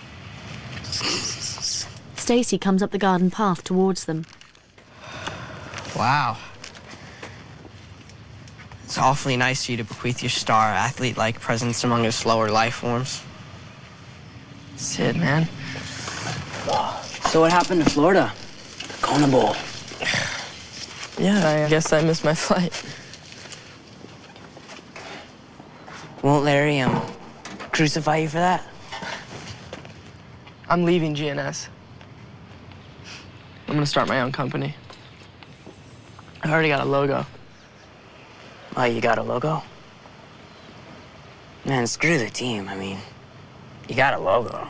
Stacy comes up the garden path towards them. Wow. It's awfully nice of you to bequeath your star athlete-like presence among us lower life forms. Sid, man. So what happened to Florida? The Kona Bowl. Yeah, I guess I missed my flight. Won't Larry, um, crucify you for that? I'm leaving G N S. I'm gonna start my own company. I already got a logo. Oh, you got a logo? Man, screw the team. I mean, you got a logo.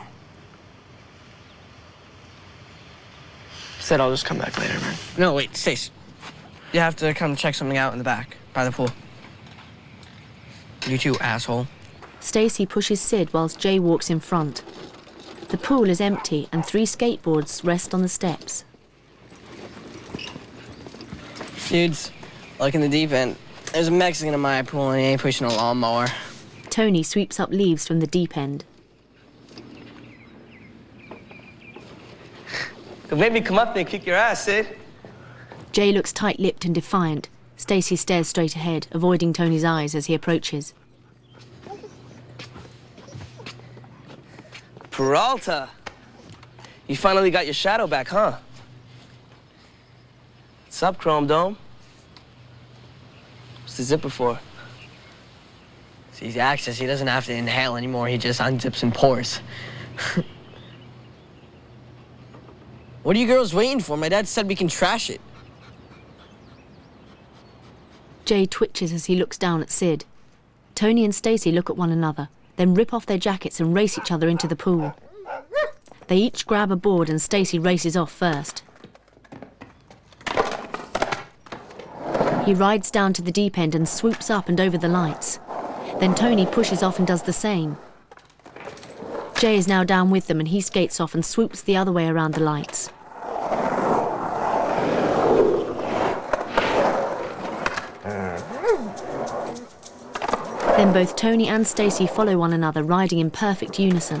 Said I'll just come back later, man. No, wait, Stace. You have to come check something out in the back, by the pool. You too, asshole. Stacy pushes Sid whilst Jay walks in front. The pool is empty and three skateboards rest on the steps. Dudes, like in the deep end, there's a Mexican in my pool and he ain't pushing a lawnmower. Tony sweeps up leaves from the deep end. Could maybe come up there and kick your ass, Sid. Jay looks tight-lipped and defiant. Stacy stares straight ahead, avoiding Tony's eyes as he approaches. Peralta. You finally got your shadow back, huh? What's up, Chrome Dome? What's the zipper for? He's access, he doesn't have to inhale anymore, he just unzips and pours. What are you girls waiting for? My dad said we can trash it. Jay twitches as he looks down at Sid. Tony and Stacy look at one another, then rip off their jackets and race each other into the pool. They each grab a board and Stacy races off first. He rides down to the deep end and swoops up and over the lights. Then Tony pushes off and does the same. Jay is now down with them and he skates off and swoops the other way around the lights. Then both Tony and Stacy follow one another, riding in perfect unison.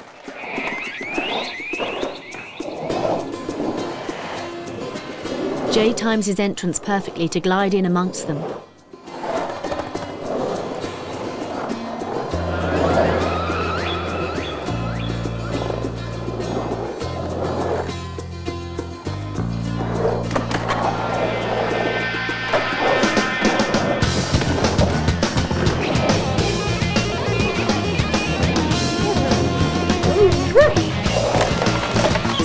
Jay times his entrance perfectly to glide in amongst them.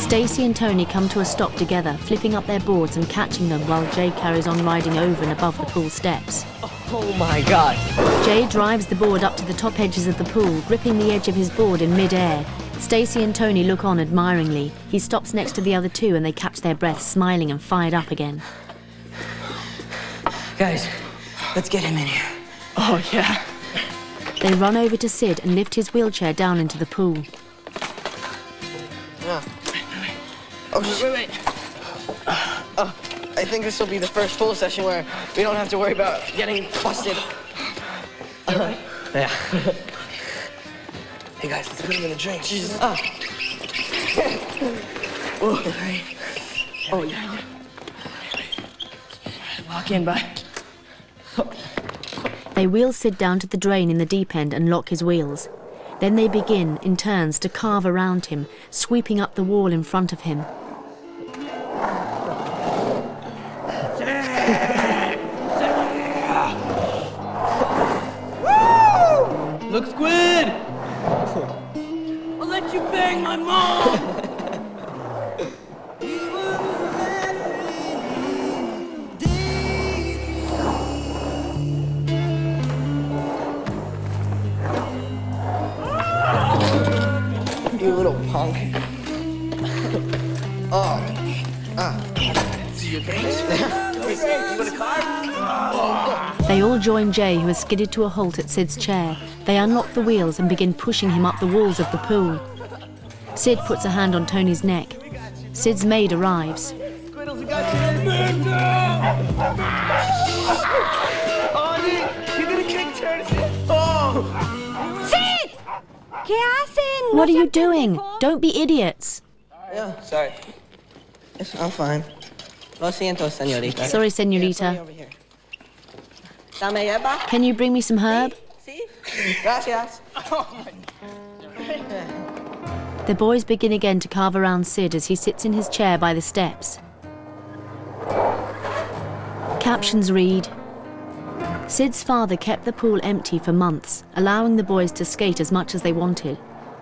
Stacy and Tony come to a stop together, flipping up their boards and catching them while Jay carries on riding over and above the pool steps. Oh my God. Jay drives the board up to the top edges of the pool, gripping the edge of his board in mid-air. Stacy and Tony look on admiringly. He stops next to the other two and they catch their breath, smiling and fired up again. Guys, let's get him in here. Oh, yeah. They run over to Sid and lift his wheelchair down into the pool. Yeah. Oh, wait, wait. Oh, I think this will be the first pool session where we don't have to worry about getting busted. Uh, yeah. Hey guys, let's put him in the drink. Jesus. Oh. Oh, right. Oh, yeah. Lock in, bye. They wheel Sid down to the drain in the deep end and lock his wheels. Then they begin, in turns, to carve around him, sweeping up the wall in front of him. Look, Squid! I'll let you bang my mom! You little punk. Oh. Ah. See your face? You want a car? They all join Jay, who has skidded to a halt at Sid's chair. They unlock the wheels and begin pushing him up the walls of the pool. Sid puts a hand on Tony's neck. Sid's maid arrives. Oh, Nick, you're gonna kick turns. Oh! Sid! ¿Qué hacen? What are you doing? Don't be idiots. Yeah, sorry. Yes, I'm fine. Lo siento, señorita. Sorry, señorita. Over here. Dame yerba? Can you bring me some herb? Sí. Gracias. The boys begin again to carve around Sid as he sits in his chair by the steps. Captions read, Sid's father kept the pool empty for months, allowing the boys to skate as much as they wanted.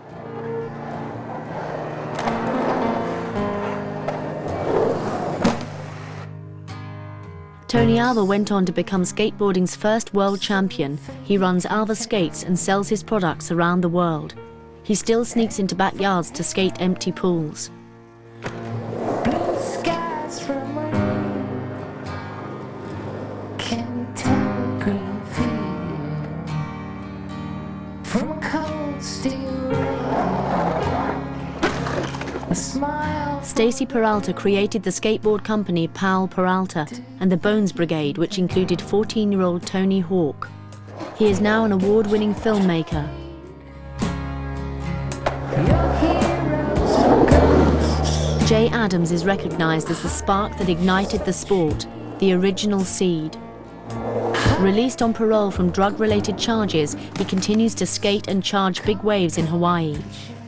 Tony Alva went on to become skateboarding's first world champion. He runs Alva Skates and sells his products around the world. He still sneaks into backyards to skate empty pools. Blue skies from rain. Can you tell a green field from a cold steel rain? A smile. Stacy Peralta created the skateboard company Powell Peralta and the Bones Brigade, which included fourteen-year-old Tony Hawk. He is now an award-winning filmmaker. Jay Adams is recognized as the spark that ignited the sport, the original seed. Released on parole from drug-related charges, he continues to skate and charge big waves in Hawaii.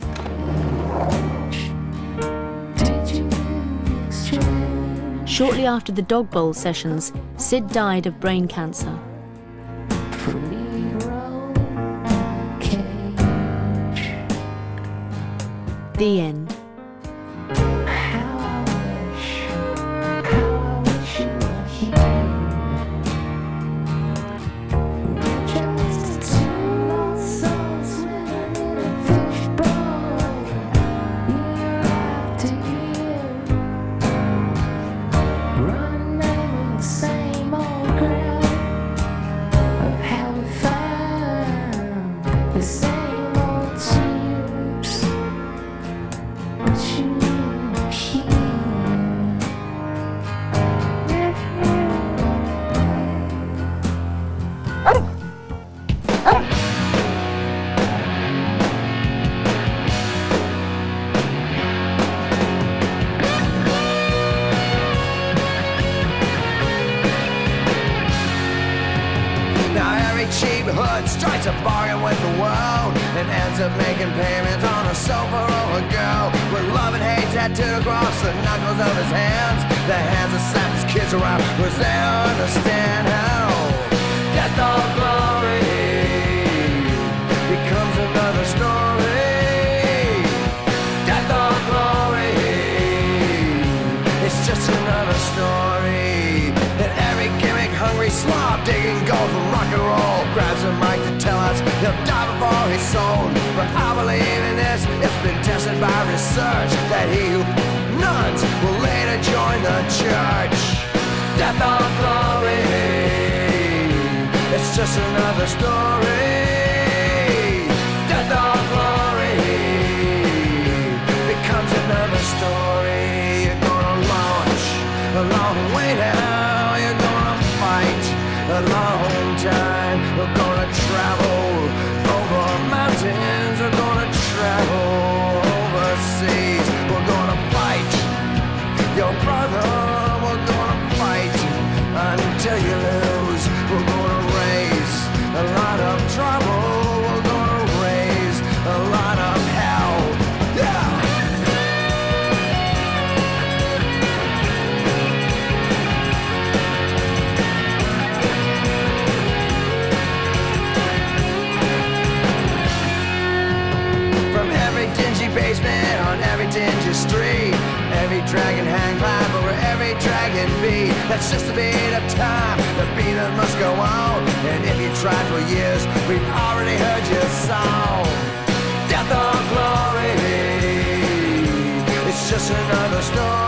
Shortly after the Dog Bowl sessions, Sid died of brain cancer. The end. Strikes a bargain with the world and ends up making payments on a sofa or a girl with love and hate tattooed across the knuckles of his hands. The hands that slap his kids around because they don't understand how death or glory becomes another story. Death or glory goes for rock and roll. Grabs a mic to tell us he'll die before he's sold. But I believe in this, it's been tested by research, that he who nuns will later join the church. Death or glory, it's just another story. Death or glory becomes another story. You're gonna launch a long way down. You're gonna fight a long time. We're gonna travel over mountains. We're gonna travel overseas. We're gonna fight your brother. We're gonna fight until you lose. We're gonna raise a lot of trouble. We're gonna raise a lot of hell. Yeah! Basement on every dingy street, every dragon hang climb over every dragon beat. That's just the beat of time, the beat that must go on. And if you tried for years, we've already heard your song. Death or glory, it's just another story.